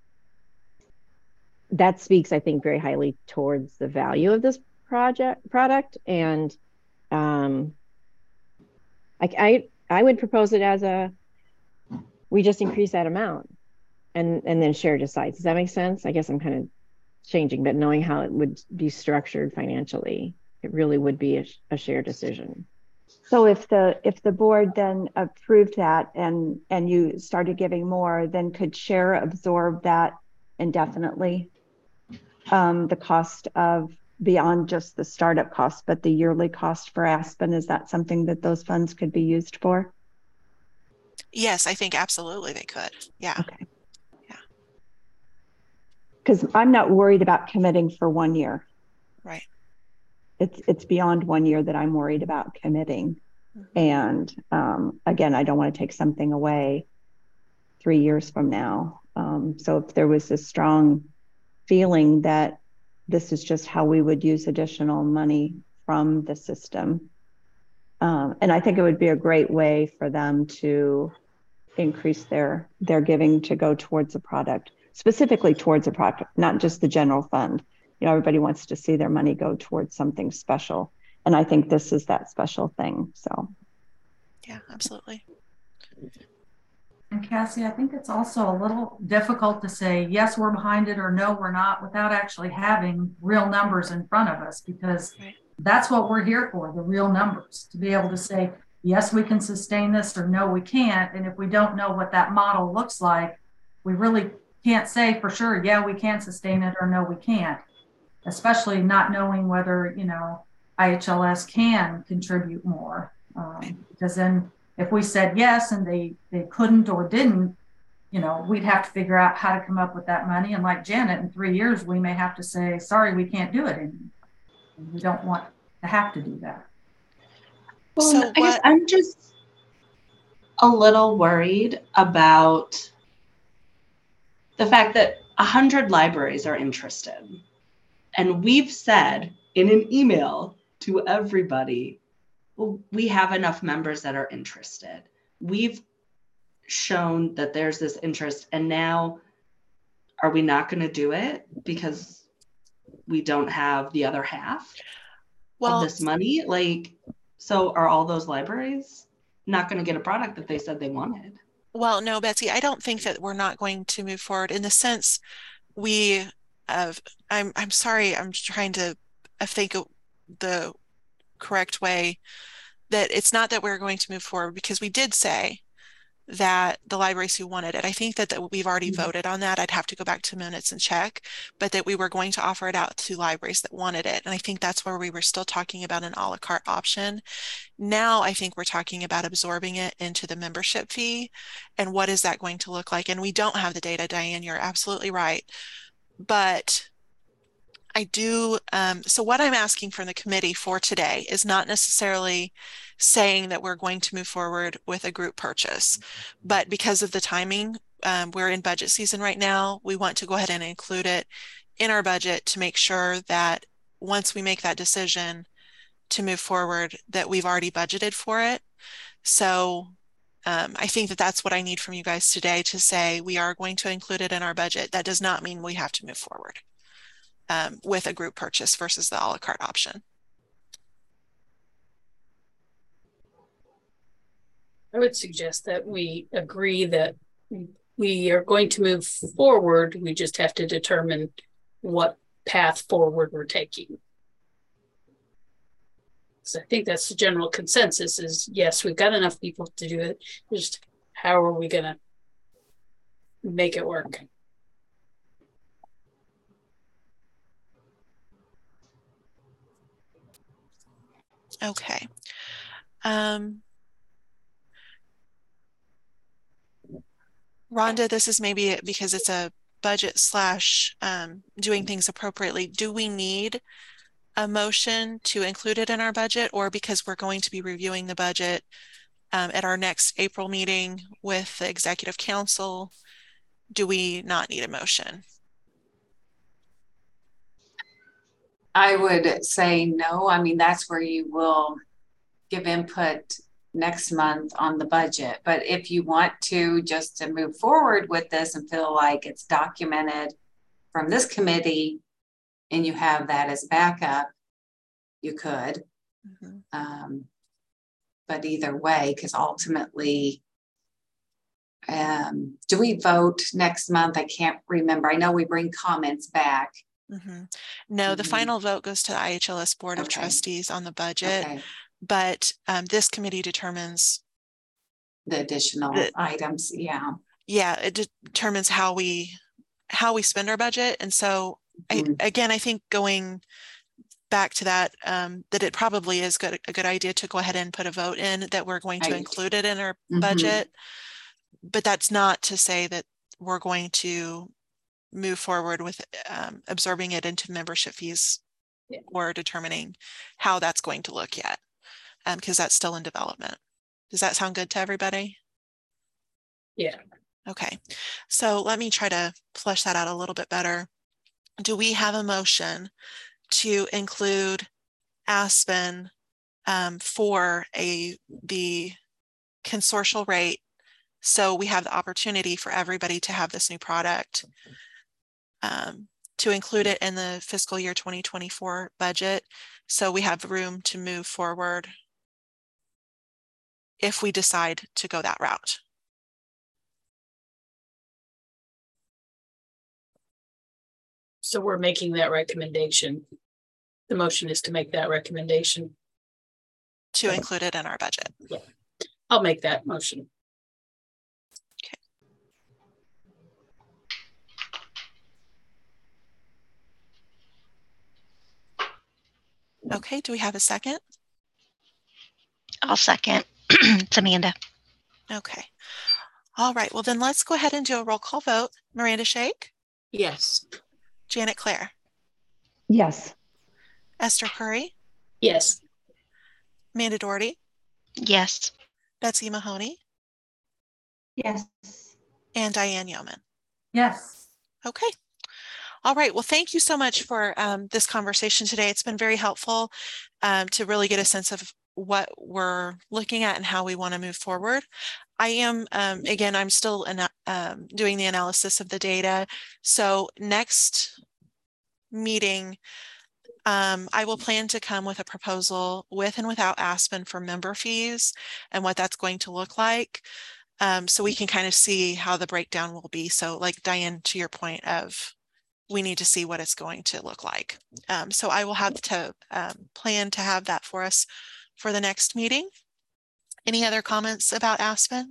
that speaks, I think, very highly towards the value of this project product. And um, I, I, I would propose it as a, we just increase that amount and, and then Share decides. Does that make sense? I guess I'm kind of changing, but knowing how it would be structured financially, it really would be a, a Share decision. So if the if the board then approved that and and you started giving more, then could Share absorb that indefinitely? Um, the cost of beyond just the startup cost, but the yearly cost for Aspen, is that something that those funds could be used for? Yes, I think absolutely they could. Yeah. Okay. Yeah. Because I'm not worried about committing for one year. Right. It's it's beyond one year that I'm worried about committing. Mm-hmm. And um, again, I don't want to take something away three years from now. Um, so if there was a strong feeling that this is just how we would use additional money from the system. Um, and I think it would be a great way for them to increase their their giving to go towards a product, specifically towards a product, not just the general fund. You know, everybody wants to see their money go towards something special. And I think this is that special thing. So yeah, absolutely. And Cassie, I think it's also a little difficult to say, yes, we're behind it or no, we're not, without actually having real numbers in front of us, because right. That's what we're here for, the real numbers, to be able to say, yes, we can sustain this or no, we can't. And if we don't know what that model looks like, we really can't say for sure, yeah, we can sustain it or no, we can't, especially not knowing whether, you know, I H L S can contribute more. Um, because then if we said yes and they, they couldn't or didn't, you know, we'd have to figure out how to come up with that money. And like Janet, in three years, we may have to say, sorry, we can't do it anymore. We don't want to have to do that. Well, so I guess I'm just a little worried about the fact that a hundred libraries are interested. And we've said in an email to everybody, well, we have enough members that are interested. We've shown that there's this interest, and now are we not going to do it because we don't have the other half well, of this money? Like, so are all those libraries not going to get a product that they said they wanted? Well, no, Betsy, I don't think that we're not going to move forward in the sense we have, I'm, I'm sorry, I'm trying to I think the correct way, that it's not that we're going to move forward, because we did say that the libraries who wanted it, I think that, that we've already mm-hmm. voted on that. I'd have to go back to minutes and check, but that we were going to offer it out to libraries that wanted it. And I think that's where we were still talking about an a la carte option. Now I think we're talking about absorbing it into the membership fee. And what is that going to look like? And we don't have the data, Diane, you're absolutely right. But I do, um, so what I'm asking from the committee for today is not necessarily saying that we're going to move forward with a group purchase, but because of the timing, um, we're in budget season right now. We want to go ahead and include it in our budget to make sure that once we make that decision to move forward, that we've already budgeted for it. So um, I think that that's what I need from you guys today to say we are going to include it in our budget. That does not mean we have to move forward um, with a group purchase versus the a la carte option. I would suggest that we agree that we are going to move forward. We just have to determine what path forward we're taking. So I think that's the general consensus is, yes, we've got enough people to do it. Just how are we going to make it work? Okay. Um, Rhonda, this is maybe because it's a budget slash um, doing things appropriately. Do we need a motion to include it in our budget, or because we're going to be reviewing the budget um, at our next April meeting with the executive council, do we not need a motion? I would say no. I mean, that's where you will give input next month on the budget. But if you want to just to move forward with this and feel like it's documented from this committee and you have that as backup, you could. Mm-hmm. Um, but either way, because ultimately, um, do we vote next month? I can't remember. I know we bring comments back. Mm-hmm. No, mm-hmm. The final vote goes to the I H L S Board of okay. Trustees on the budget, okay. but um, this committee determines the additional the, items. Yeah, yeah, it de determines how we how we spend our budget, and so mm-hmm. I, again, I think going back to that, um, that it probably is good a good idea to go ahead and put a vote in that we're going to right. include it in our mm-hmm. budget, but that's not to say that we're going to move forward with um, absorbing it into membership fees yeah. or determining how that's going to look yet, because um, that's still in development. Does that sound good to everybody? Yeah. Okay, so let me try to flesh that out a little bit better. Do we have a motion to include Aspen um, for a the consortial rate, so we have the opportunity for everybody to have this new product, um, to include it in the fiscal year twenty twenty-four budget, so we have room to move forward if we decide to go that route? So we're making that recommendation. The motion is to make that recommendation. To include it in our budget. Yeah, I'll make that motion. Okay. Okay, do we have a second? I'll second. It's Amanda. Okay. All right, well then let's go ahead and do a roll call vote. Miranda Shake? Yes. Janet Claire? Yes. Esther Curry? Yes. Amanda Doherty? Yes. Betsy Mahoney? Yes. And Diane Yeoman? Yes. Okay. All right. Well, thank you so much for um, this conversation today. It's been very helpful um, to really get a sense of what we're looking at and how we want to move forward. I am, um, again, I'm still in, um, doing the analysis of the data. So next meeting, um, I will plan to come with a proposal with and without Aspen for member fees and what that's going to look like. Um, so we can kind of see how the breakdown will be. So like Diane, to your point of, we need to see what it's going to look like. Um, so I will have to um, plan to have that for us for the next meeting. Any other comments about Aspen?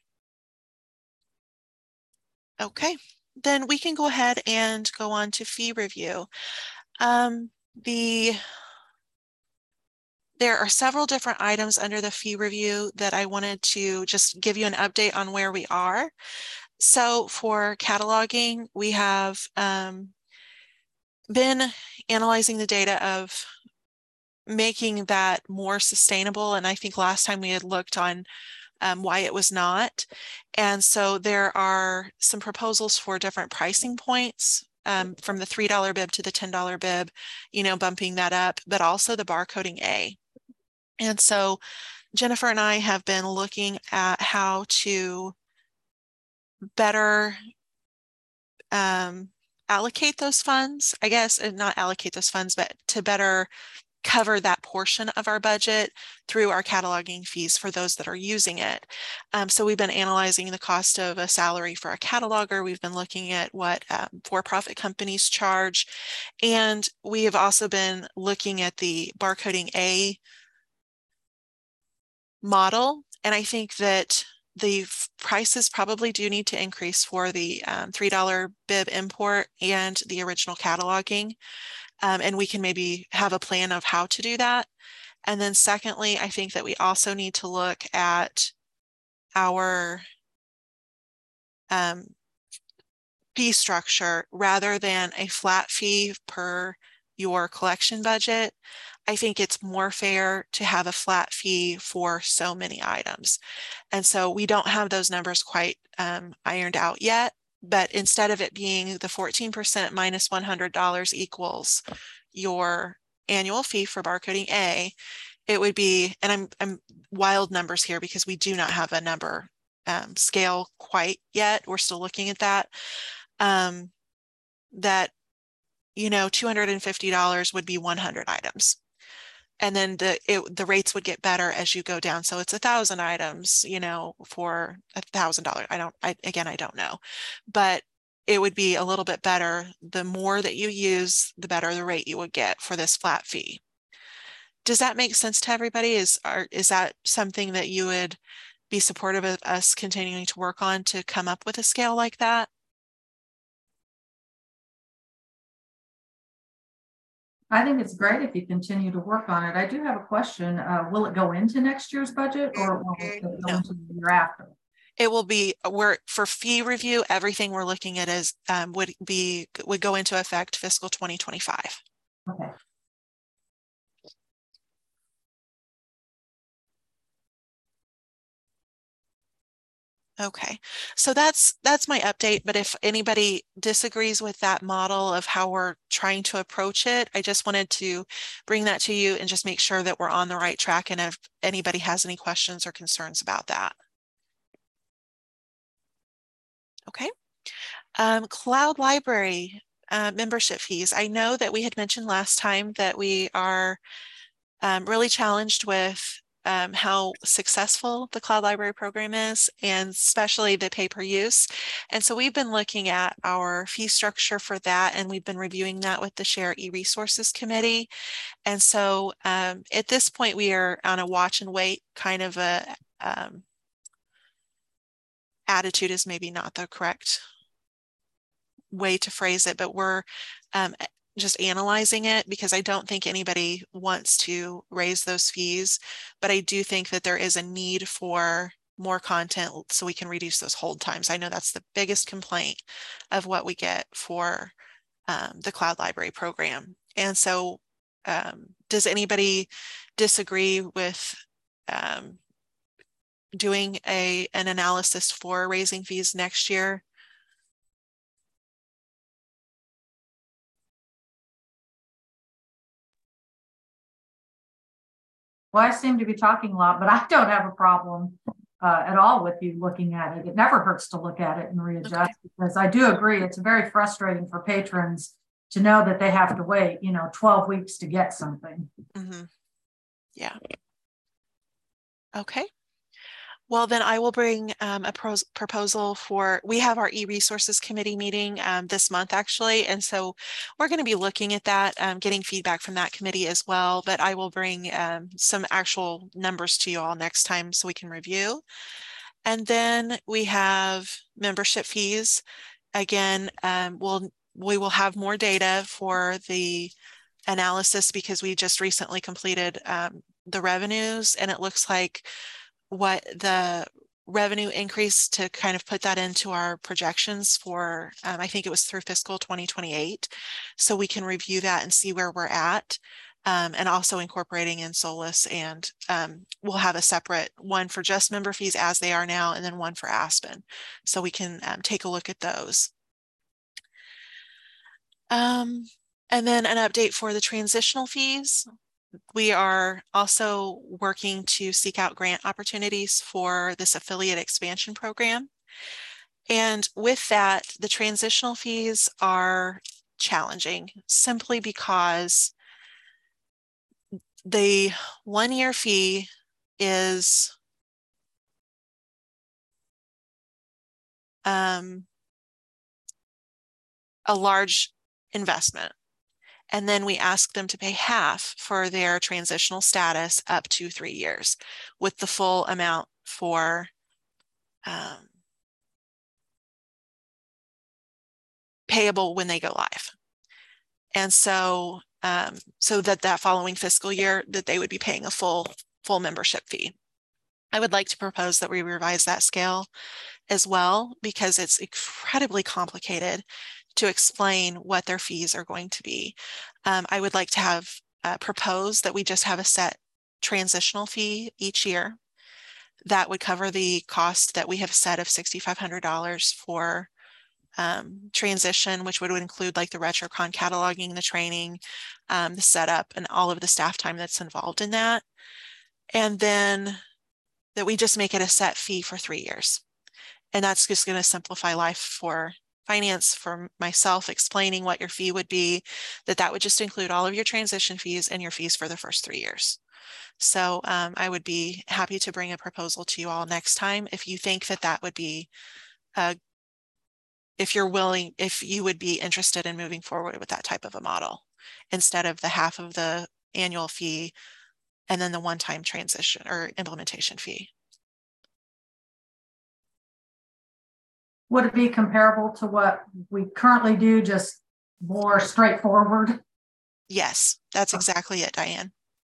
Okay, then we can go ahead and go on to fee review. Um, the There are several different items under the fee review that I wanted to just give you an update on where we are. So for cataloging, we have um, been analyzing the data of making that more sustainable. And I think last time we had looked on um, why it was not. And so there are some proposals for different pricing points um, from the three dollar bib to the ten dollar bib, you know, bumping that up, but also the barcoding A. And so Jennifer and I have been looking at how to better um, allocate those funds, I guess, and not allocate those funds, but to better cover that portion of our budget through our cataloging fees for those that are using it. Um, so we've been analyzing the cost of a salary for a cataloger. We've been looking at what um, for-profit companies charge. And we have also been looking at the barcoding A model. And I think that the prices probably do need to increase for the um, three dollar bib import and the original cataloging. Um, and we can maybe have a plan of how to do that. And then secondly, I think that we also need to look at our um, fee structure rather than a flat fee per your collection budget. I think it's more fair to have a flat fee for so many items. And so we don't have those numbers quite um, ironed out yet. But instead of it being the fourteen percent minus one hundred dollars equals your annual fee for barcoding A, it would be, and I'm, I'm wild numbers here because we do not have a number um, scale quite yet. We're still looking at that. Um, that, you know, two hundred fifty dollars would be one hundred items. And then the it, the rates would get better as you go down. So it's a thousand items, you know, for a thousand dollars. I don't, I, again, I don't know, but it would be a little bit better. The more that you use, the better the rate you would get for this flat fee. Does that make sense to everybody? Is, are, is that something that you would be supportive of us continuing to work on to come up with a scale like that? I think it's great if you continue to work on it. I do have a question. Uh, will it go into next year's budget or will it go No. into the year after? It will be, we're, for fee review, everything we're looking at is um, would be would go into effect fiscal twenty twenty-five. Okay. Okay, so that's that's my update. But if anybody disagrees with that model of how we're trying to approach it, I just wanted to bring that to you and just make sure that we're on the right track. And if anybody has any questions or concerns about that. Okay, um, Cloud Library uh, membership fees. I know that we had mentioned last time that we are um, really challenged with Um, how successful the Cloud Library program is, and especially the pay-per-use. And so we've been looking at our fee structure for that, and we've been reviewing that with the Share eResources Committee. And so um, at this point, we are on a watch and wait kind of a um, attitude is maybe not the correct way to phrase it, but we're um, just analyzing it because I don't think anybody wants to raise those fees, but I do think that there is a need for more content so we can reduce those hold times. I know that's the biggest complaint of what we get for um, the Cloud Library program. And so um, does anybody disagree with um, doing a an analysis for raising fees next year? Well, I seem to be talking a lot, but I don't have a problem uh, at all with you looking at it. It never hurts to look at it and readjust, okay. Because I do agree it's very frustrating for patrons to know that they have to wait, you know, twelve weeks to get something. Mm-hmm. Yeah. Okay. Well, then I will bring um, a pros proposal for, we have our eResources Committee meeting um, this month actually. And so we're going to be looking at that, um, getting feedback from that committee as well. But I will bring um, some actual numbers to you all next time so we can review. And then we have membership fees. Again, um, we'll, we will have more data for the analysis because we just recently completed um, the revenues, and it looks like what the revenue increase to kind of put that into our projections for, um, I think it was through fiscal twenty twenty-eight. So we can review that and see where we're at, um, and also incorporating in Solus. And um, we'll have a separate one for just member fees as they are now, and then one for Aspen. So we can um, take a look at those. Um, and then an update for the transitional fees. We are also working to seek out grant opportunities for this affiliate expansion program. And with that, the transitional fees are challenging simply because the one-year fee is um, a large investment. And then we ask them to pay half for their transitional status up to three years with the full amount for um, payable when they go live. And so, um, so that that following fiscal year that they would be paying a full, full membership fee. I would like to propose that we revise that scale as well, because it's incredibly complicated to explain what their fees are going to be. Um, I would like to have uh, proposed that we just have a set transitional fee each year that would cover the cost that we have set of six thousand five hundred dollars for um, transition, which would include like the RetroCon cataloging, the training, um, the setup, and all of the staff time that's involved in that. And then that we just make it a set fee for three years. And that's just going to simplify life for finance, for myself, explaining what your fee would be, that that would just include all of your transition fees and your fees for the first three years. So um, I would be happy to bring a proposal to you all next time if you think that that would be, uh, if you're willing, if you would be interested in moving forward with that type of a model, instead of the half of the annual fee and then the one-time transition or implementation fee. Would it be comparable to what we currently do, just more straightforward? Yes, that's exactly it, Diane.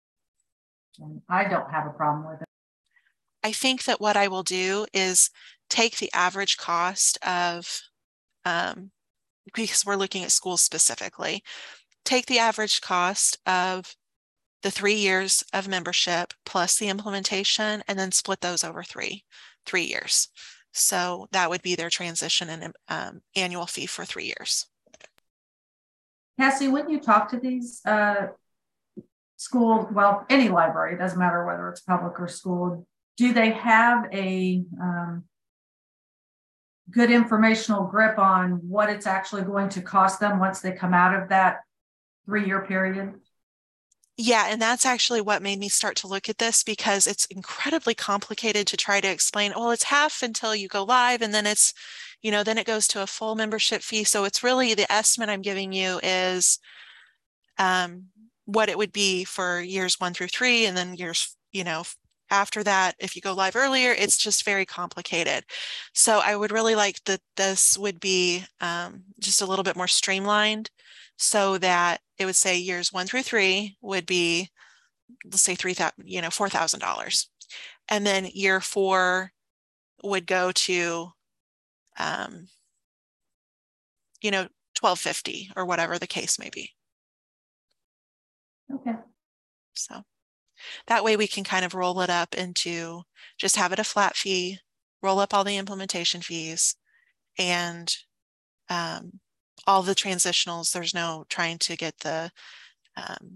I don't have a problem with it. I think that what I will do is take the average cost of, um, because we're looking at schools specifically, take the average cost of the three years of membership plus the implementation, and then split those over three, three years. So that would be their transition and um, annual fee for three years. Cassie, when you talk to these uh, schools, well, any library, it doesn't matter whether it's public or school, do they have a um, good informational grip on what it's actually going to cost them once they come out of that three-year period? Yeah, and that's actually what made me start to look at this, because it's incredibly complicated to try to explain, well, it's half until you go live, and then it's, you know, then it goes to a full membership fee. So it's really, the estimate I'm giving you is um, what it would be for years one through three, and then years, you know, after that, if you go live earlier, it's just very complicated. So I would really like that this would be um, just a little bit more streamlined, so that it would say years one through three would be, let's say three thousand, you know, four thousand dollars, and then year four would go to, um, you know, twelve fifty or whatever the case may be. Okay. So that way we can kind of roll it up into, just have it a flat fee, roll up all the implementation fees, and um, all the transitionals. There's no trying to get the um,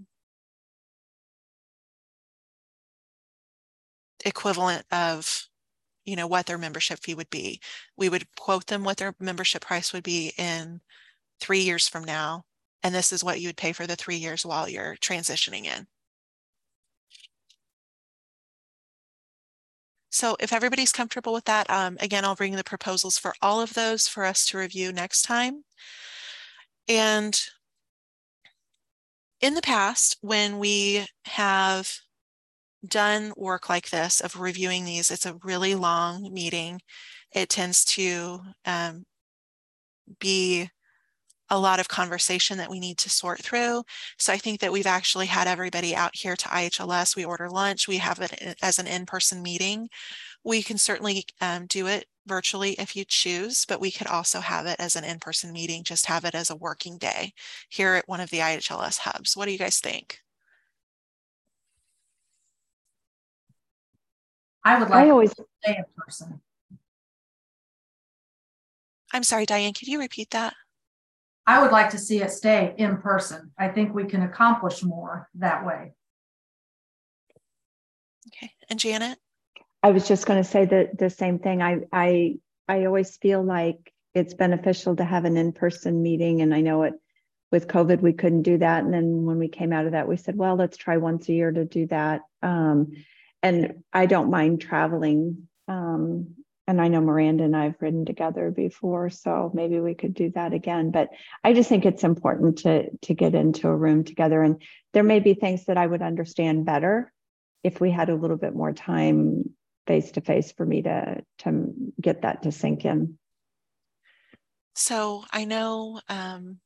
equivalent of, you know, what their membership fee would be. We would quote them what their membership price would be in three years from now. And this is what you would pay for the three years while you're transitioning in. So if everybody's comfortable with that, um, again, I'll bring the proposals for all of those for us to review next time. And in the past, when we have done work like this of reviewing these, it's a really long meeting. It tends to um, be a lot of conversation that we need to sort through. So I think that we've actually had everybody out here to I H L S. We order lunch. We have it as an in-person meeting. We can certainly um, do it virtually if you choose, but we could also have it as an in-person meeting, just have it as a working day here at one of the I H L S hubs. What do you guys think? I would like I always to stay in person. I'm sorry, Diane, could you repeat that? I would like to see it stay in person. I think we can accomplish more that way. Okay, and Janet? I was just going to say the, the same thing. I, I, I always feel like it's beneficial to have an in-person meeting. And I know it with COVID, we couldn't do that. And then when we came out of that, we said, well, let's try once a year to do that. Um, and I don't mind traveling. Um, and I know Miranda and I have ridden together before, so maybe we could do that again. But I just think it's important to, to get into a room together. And there may be things that I would understand better if we had a little bit more time face to face for me to, to get that to sink in. So I know um,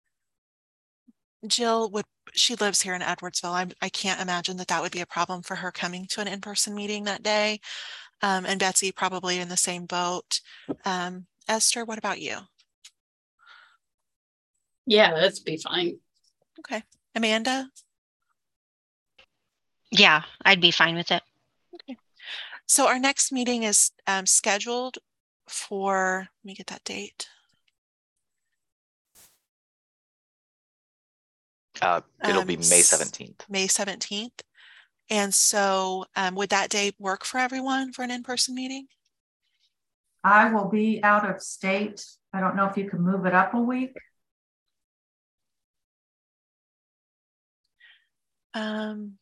Jill would, she lives here in Edwardsville. I, I can't imagine that that would be a problem for her coming to an in-person meeting that day. Um, and Betsy probably in the same boat. Um, Esther, what about you? Yeah, that'd be fine. Okay. Amanda? Yeah, I'd be fine with it. Okay. So our next meeting is um, scheduled for, let me get that date. Uh, it'll Um, be May seventeenth. May seventeenth. And so um, would that day work for everyone for an in-person meeting? I will be out of state. I don't know if you can move it up a week. Um,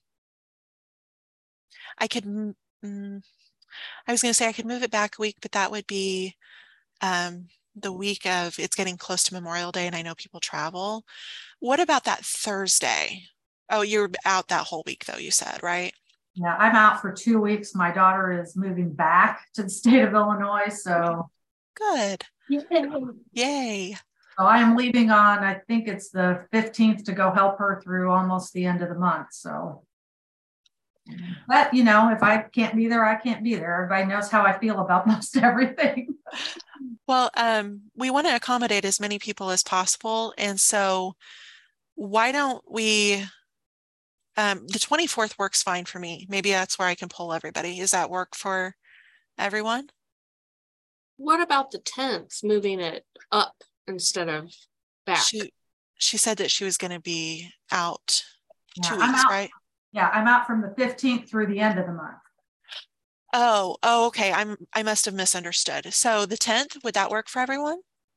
I could, mm, I was going to say I could move it back a week, but that would be um, the week of, it's getting close to Memorial Day and I know people travel. What about that Thursday? Oh, you're out that whole week though, you said, right? Yeah, I'm out for two weeks. My daughter is moving back to the state of Illinois, so. Good. Yay. Yay. So I am leaving on, I think it's the fifteenth to go help her through almost the end of the month, so. But, you know, if I can't be there, I can't be there. Everybody knows how I feel about most everything. Well, um, we want to accommodate as many people as possible. And so why don't we, um, the twenty-fourth works fine for me. Maybe that's where I can pull everybody. Does that work for everyone? What about the tenth, moving it up instead of back? She, she said that she was going to be out Yeah, two I'm weeks, out, right? Yeah, I'm out from the fifteenth through the end of the month. Oh, oh, okay. I'm, I must have misunderstood. So the tenth, would that work for everyone?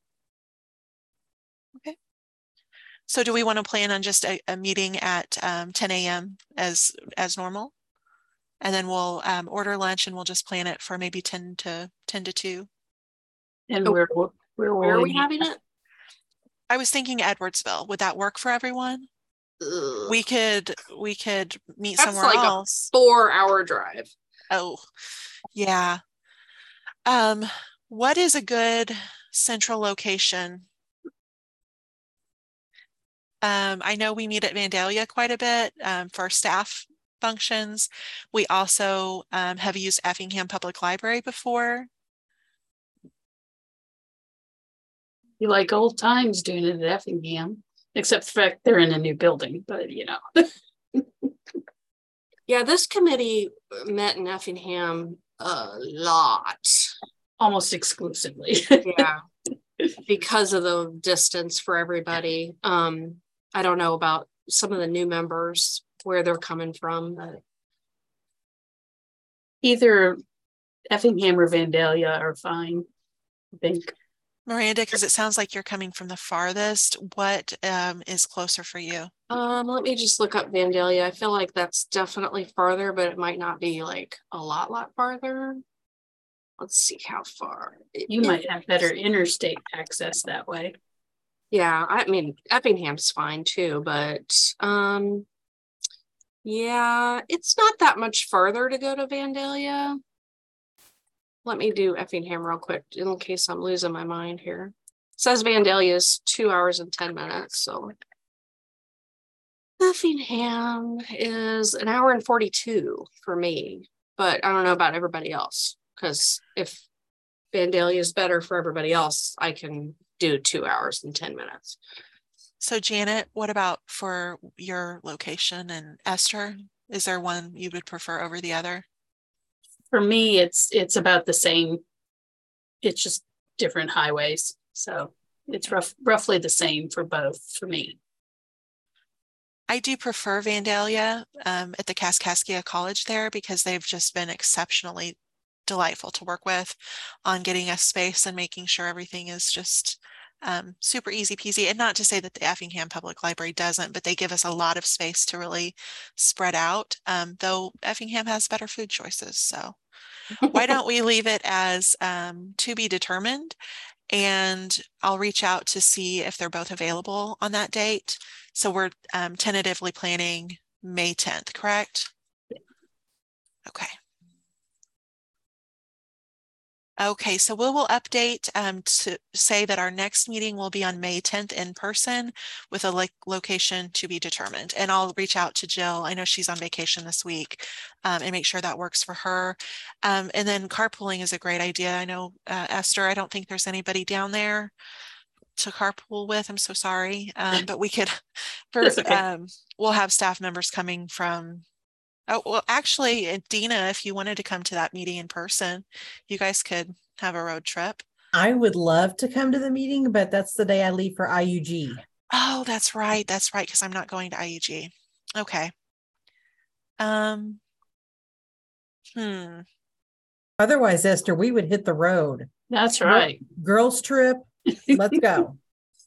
Okay. So do we want to plan on just a, a meeting at um, ten A M as, as normal? And then we'll um, order lunch and we'll just plan it for maybe ten to two. And where, where, Where are we having it? I was thinking Edwardsville. Would that work for everyone? Ugh. We could, we could meet That's somewhere like else. A four hour drive. Oh, yeah. Um, what is a good central location? Um, I know we meet at Vandalia quite a bit um, for staff functions. We also um, have used Effingham Public Library before. You like old times doing it at Effingham, except for the fact they're in a new building, but you know. Yeah, this committee met in Effingham a lot. Almost exclusively. Yeah, because of the distance for everybody. Um, I don't know about some of the new members, where they're coming from. But... Either Effingham or Vandalia are fine, I think. Miranda, because it sounds like you're coming from the farthest. What um, is closer for you? Um, let me just look up Vandalia. I feel like that's definitely farther, but it might not be like a lot, lot farther. Let's see how far. You it might is. have better interstate access that way. Yeah, I mean, Effingham's fine too, but um, yeah, it's not that much further to go to Vandalia. Let me do Effingham real quick in case I'm losing my mind here. Says Vandalia is two hours and ten minutes. So Effingham is an hour and forty-two for me, but I don't know about everybody else. Because if Vandalia is better for everybody else, I can do two hours and ten minutes. So Janet, what about for your location, and Esther? Is there one you would prefer over the other? For me, it's it's about the same. It's just different highways. So it's rough, roughly the same for both for me. I do prefer Vandalia um, at the Kaskaskia College there because they've just been exceptionally delightful to work with on getting us space and making sure everything is just um, super easy peasy. And not to say that the Effingham Public Library doesn't, but they give us a lot of space to really spread out, um, though Effingham has better food choices. So why don't we leave it as um, to be determined? And I'll reach out to see if they're both available on that date. So we're um, tentatively planning May tenth, correct? Okay. Okay, so we will update um, to say that our next meeting will be on May tenth in person with a lo location to be determined. And I'll reach out to Jill. I know she's on vacation this week um, and make sure that works for her. Um, and then carpooling is a great idea. I know, uh, Esther, I don't think there's anybody down there to carpool with. I'm so sorry. Um, but we could, for, okay. um, we'll have staff members coming from Oh, well, actually, Dina, if you wanted to come to that meeting in person, you guys could have a road trip. I would love to come to the meeting, but that's the day I leave for I U G. Oh, that's right. That's right. Because I'm not going to I U G. Okay. Um. Hmm. Otherwise, Esther, we would hit the road. That's right. Girls trip. Let's go.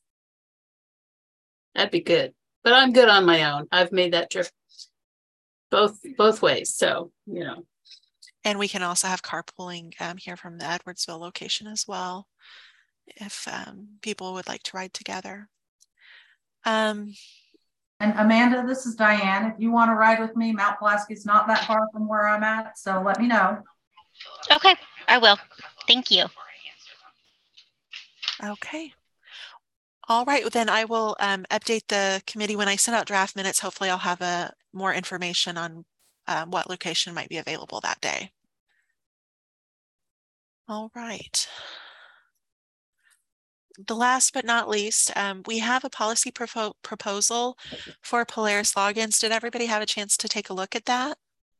That'd be good. But I'm good on my own. I've made that trip both both ways. So, you know. And we can also have carpooling um, here from the Edwardsville location as well, if um, people would like to ride together. Um, and Amanda, this is Diane. If you want to ride with me, Mount Pulaski is not that far from where I'm at. So let me know. Okay, I will. Thank you. Okay. All right, then I will um, update the committee when I send out draft minutes. Hopefully I'll have a, more information on um, what location might be available that day. All right. The last but not least, um, we have a policy propo proposal for Polaris logins. Did everybody have a chance to take a look at that?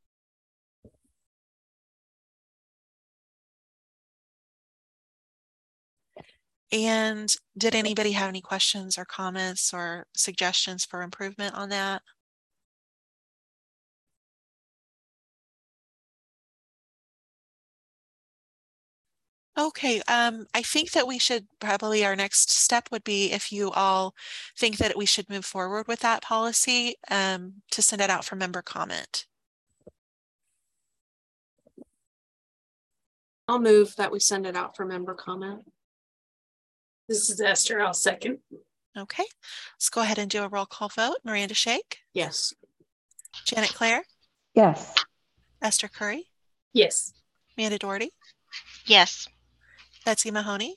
And did anybody have any questions or comments or suggestions for improvement on that? Okay, um, I think that we should probably, our next step would be if you all think that we should move forward with that policy um, to send it out for member comment. I'll move that we send it out for member comment. This is Esther. I'll second. Okay, let's go ahead and do a roll call vote. Miranda Shake? Yes. Janet Claire? Yes. Esther Curry? Yes. Amanda Doherty? Yes. Betsy Mahoney?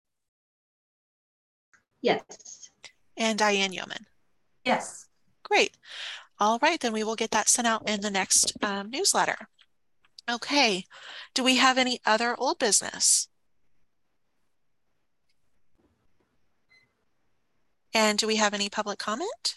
Yes. And Diane Yeoman? Yes. Great. All right, then we will get that sent out in the next um, newsletter. Okay, do we have any other old business? And do we have any public comment?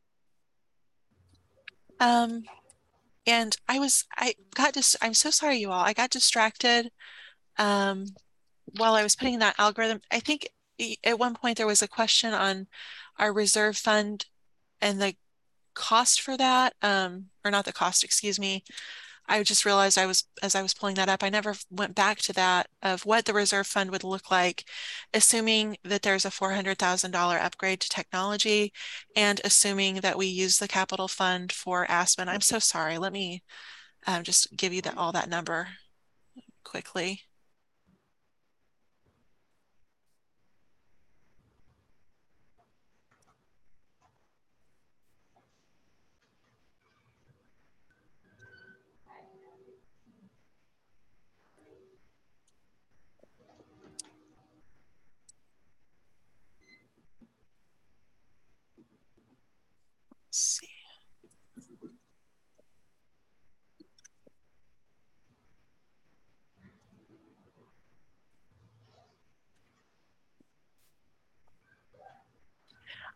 Um, and I was, I got this, I'm so sorry, you all, I got distracted um, while I was putting that algorithm. I think at one point there was a question on our reserve fund and the cost for that, um, or not the cost, excuse me. I just realized I was, as I was pulling that up, I never went back to that of what the reserve fund would look like, assuming that there's a four hundred thousand dollar upgrade to technology and assuming that we use the capital fund for Aspen. I'm so sorry. Let me um, just give you that, all that number quickly.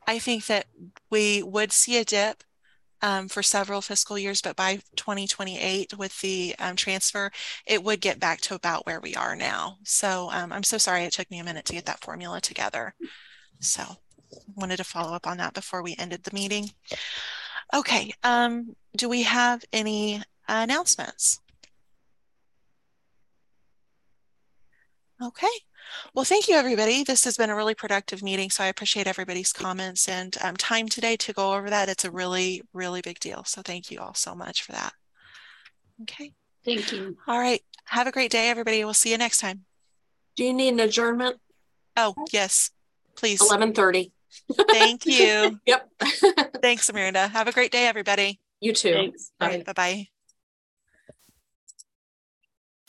I think that we would see a dip um, for several fiscal years, but by twenty twenty-eight with the um, transfer, it would get back to about where we are now. So um, I'm so sorry it took me a minute to get that formula together. So wanted to follow up on that before we ended the meeting. Okay, um, do we have any announcements? Okay, well, thank you, everybody. This has been a really productive meeting, so I appreciate everybody's comments and um, time today to go over that. It's a really, really big deal. So thank you all so much for that. Okay. Thank you. All right. Have a great day, everybody. We'll see you next time. Do you need an adjournment? Oh, yes, please. eleven thirty. Thank you. Yep. Thanks, Amanda. Have a great day, everybody. You too. Thanks. All right, bye-bye.